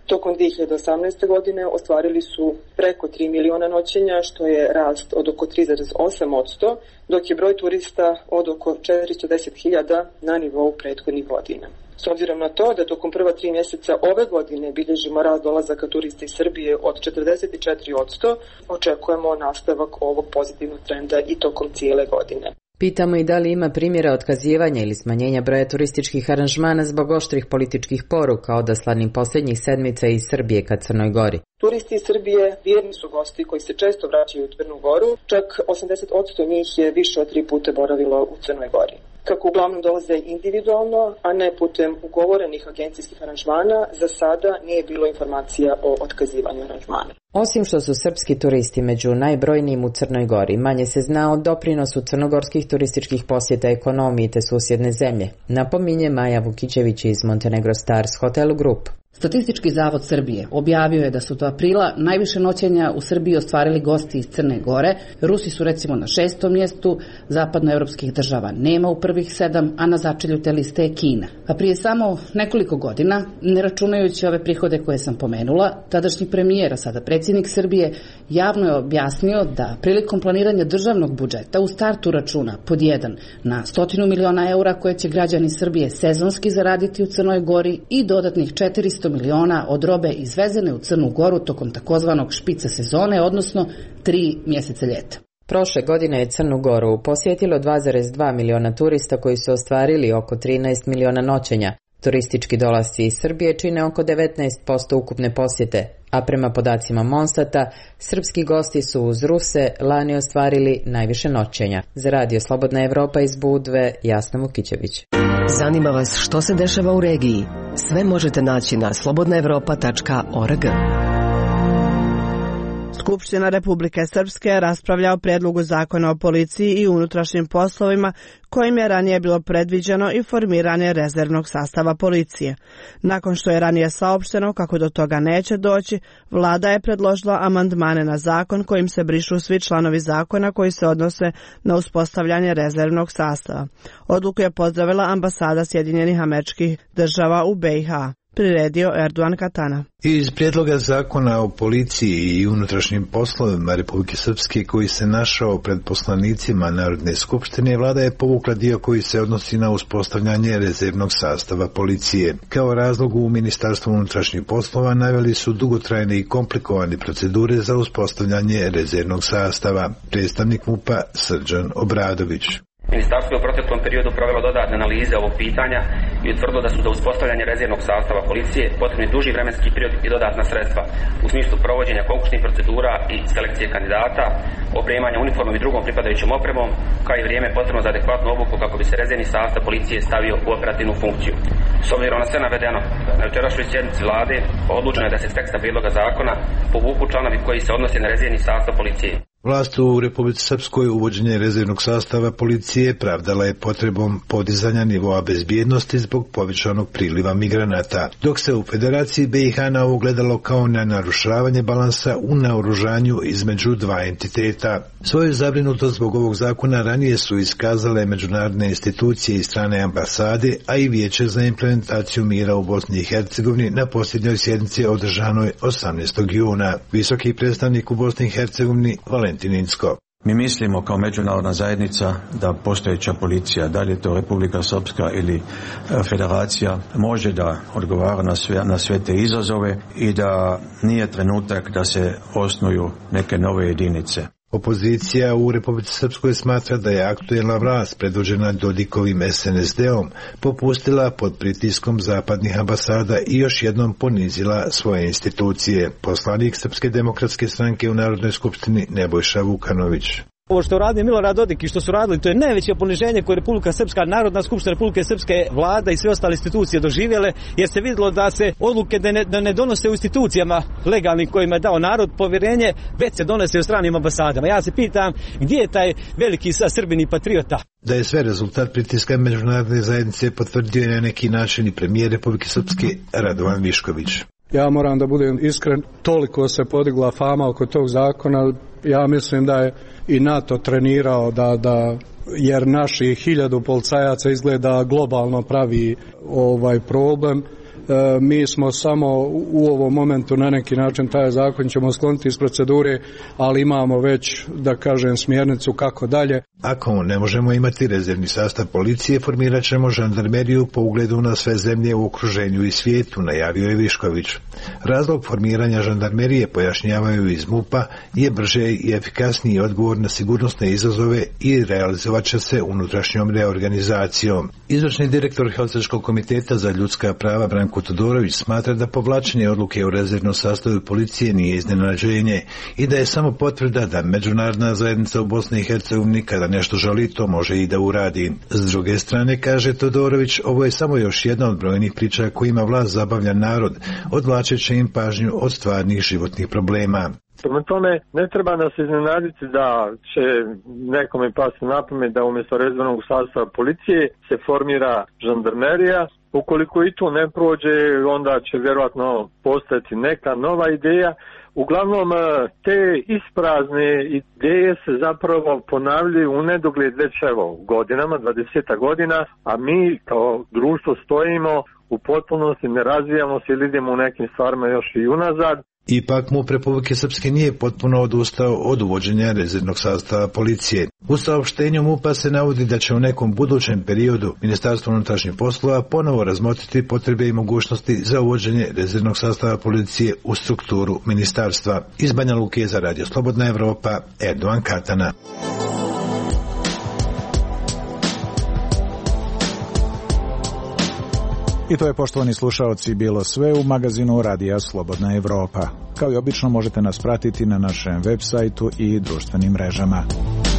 Tokom 2018. godine ostvarili su preko 3 miliona noćenja, što je rast od oko 3,8%, dok je broj turista od oko 410.000 na nivou prethodnih godina. S obzirom na to da tokom prva 3 mjeseca ove godine bilježimo rast dolazaka turista iz Srbije od 44%, očekujemo nastavak ovog pozitivnog trenda i tokom cijele godine. Pitamo i da li ima primjera otkazivanja ili smanjenja broja turističkih aranžmana zbog oštrih političkih poruka odaslanim posljednjih sedmica iz Srbije ka Crnoj Gori. Turisti iz Srbije vjerni su gosti koji se često vraćaju u Crnu Goru, čak 80% njih je više od 3 puta boravilo u Crnoj Gori. Kako uglavnom dolaze individualno, a ne putem ugovorenih agencijskih aranžmana, za sada nije bilo informacija o otkazivanju aranžmana. Osim što su srpski turisti među najbrojnijim u Crnoj Gori, manje se zna o doprinosu crnogorskih turističkih posjeta ekonomiji te susjedne zemlje, napominje Maja Vukićević iz Montenegro Stars Hotel Group. Statistički zavod Srbije objavio je da su do aprila najviše noćenja u Srbiji ostvarili gosti iz Crne Gore. Rusi su recimo na 6. mjestu, zapadnoevropskih država nema u prvih 7, a na začelju te liste je Kina. A prije samo nekoliko godina, ne računajući ove prihode koje sam pomenula, tadašnji premijer, a sada predsjednik Srbije, javno je objasnio da prilikom planiranja državnog budžeta u startu računa pod 1 na 100 miliona eura koje će građani Srbije sezonski zaraditi u Crnoj Gori i dodatnih 400 miliona od robe izvezene u Crnu Goru tokom takozvanog špica sezone, odnosno 3 mjeseca ljeta. Prošle godine je Crnu Goru posjetilo 2,2 miliona turista koji su ostvarili oko 13 miliona noćenja. Turistički dolasci iz Srbije čine oko 19% ukupne posjete, a prema podacima Monstata, srpski gosti su uz Ruse lani ostvarili najviše noćenja. Za Radio Slobodna Evropa iz Budve, Jasna Vukićević. Zanima vas što se dešava u regiji? Sve možete naći na slobodnaevropa.org. Skupština Republike Srpske raspravlja o prijedlogu zakona o policiji i unutrašnjim poslovima kojim je ranije bilo predviđeno i formiranje rezervnog sastava policije. Nakon što je ranije saopšteno kako do toga neće doći, vlada je predložila amandmane na zakon kojim se brišu svi članovi zakona koji se odnose na uspostavljanje rezervnog sastava. Odluku je pozdravila ambasada Sjedinjenih Američkih Država u BiH. Priredio Erdogan Katana. Iz prijedloga zakona o policiji i unutrašnjim poslovima Republike Srpske koji se našao pred poslanicima Narodne skupštine, vlada je povukla dio koji se odnosi na uspostavljanje rezervnog sastava policije. Kao razlog u Ministarstvu unutrašnjih poslova naveli su dugotrajne i komplikovane procedure za uspostavljanje rezervnog sastava. Predstavnik MUP-a Srđan Obradović. Ministarstvo je u proteklom periodu provelo dodatne analize ovog pitanja i utvrdilo da su za uspostavljanje rezervnog sastava policije potrebni duži vremenski period i dodatna sredstva u smislu provođenja konkursnih procedura i selekcije kandidata, opremanja uniformom i drugom pripadajućom opremom, kao i vrijeme potrebno za adekvatnu obuku kako bi se rezervni sastav policije stavio u operativnu funkciju. S obzirom na sve navedeno, na jučerašnjoj sjednici vlade odlučeno je da se iz teksta prijedloga zakona povuku članovi koji se odnose na rezervni sastav policije. Vlast u Republici Srpskoj uvođenje rezervnog sastava policije pravdala je potrebom podizanja nivoa bezbjednosti zbog povećanog priliva migranata, dok se u Federaciji BiH na ovo gledalo kao na narušavanje balansa u naoružanju između dva entiteta. Svoju zabrinutost zbog ovog zakona ranije su iskazale međunarodne institucije i strane ambasade, a i Vijeće za implementaciju mira u Bosni i Hercegovini na posljednjoj sjednici održanoj 18. juna. Visoki predstavnik u Bosni i Hercegovini Valentin Incko. Mi mislimo kao međunarodna zajednica da postojeća policija, da li je to Republika Srpska ili Federacija, može da odgovara na sve te izazove i da nije trenutak da se osnuju neke nove jedinice. Opozicija u Republici Srpskoj smatra da je aktuelna vlast predvođena Dodikovim SNSD-om popustila pod pritiskom zapadnih ambasada i još jednom ponizila svoje institucije. Poslanik Srpske demokratske stranke u Narodnoj skupštini Nebojša Vukanović. Ovo što radi Milorad Dodik i što su radili, to je najveće poniženje koje Republika Srpska, Narodna skupština Republike Srpske, vlada i sve ostale institucije doživjele, jer se vidjelo da se odluke da ne donose u institucijama legalnim kojima je dao narod povjerenje, već se donose u stranim ambasadama. Ja se pitam gdje je taj veliki Srbin i patriota? Da je sve rezultat pritiska međunarodne zajednice potvrdio je na neki način i premijer Republike Srpske Radovan Višković. Ja moram da budem iskren, toliko se podigla fama oko tog zakona, ja mislim da je i NATO trenirao jer naših 1000 policajaca izgleda globalno pravi problem Mi smo samo u ovom momentu na neki način taj zakon ćemo skloniti iz procedure, ali imamo već, da kažem, smjernicu kako dalje. Ako ne možemo imati rezervni sastav policije, formirat ćemo žandarmeriju po ugledu na sve zemlje u okruženju i svijetu, najavio je Višković. Razlog formiranja žandarmerije, pojašnjavaju iz MUP-a, je brže i efikasniji odgovor na sigurnosne izazove i realizovat će se unutrašnjom reorganizacijom. Izvršni direktor Helsinškog komiteta za ljudska prava Branko Todorović smatra da povlačenje odluke o rezervnom sastavu policije nije iznenađenje i da je samo potvrda da međunarodna zajednica u Bosni i Hercegovini kada nešto želi to može i da uradi. S druge strane, kaže Todorović, ovo je samo još jedna od brojnih priča kojima vlast zabavlja narod, odvlačeći im pažnju od stvarnih životnih problema. Prema tome, ne treba nas iznenaditi da će nekome pasti na pamet da umjesto rezervnog sastava policije se formira žandarmerija. Ukoliko i to ne prođe, onda će vjerojatno postati neka nova ideja. Uglavnom, te isprazne ideje se zapravo ponavljaju u nedogled već godinama, 20 godina, a mi kao društvo stojimo u potpunosti, ne razvijamo se ili idemo u nekim stvarima još i unazad. Ipak MUP Republike Srpske nije potpuno odustao od uvođenja rezervnog sastava policije. U saopštenju MUP-a se navodi da će u nekom budućem periodu Ministarstvo unutrašnjih poslova ponovo razmotriti potrebe i mogućnosti za uvođenje rezervnog sastava policije u strukturu ministarstva. Iz Banja Luke za Radio Slobodna Evropa, Erdovan Katana. I to je, poštovani slušaoci, bilo sve u magazinu Radija Slobodna Evropa. Kao i obično možete nas pratiti na našem web sajtu i društvenim mrežama.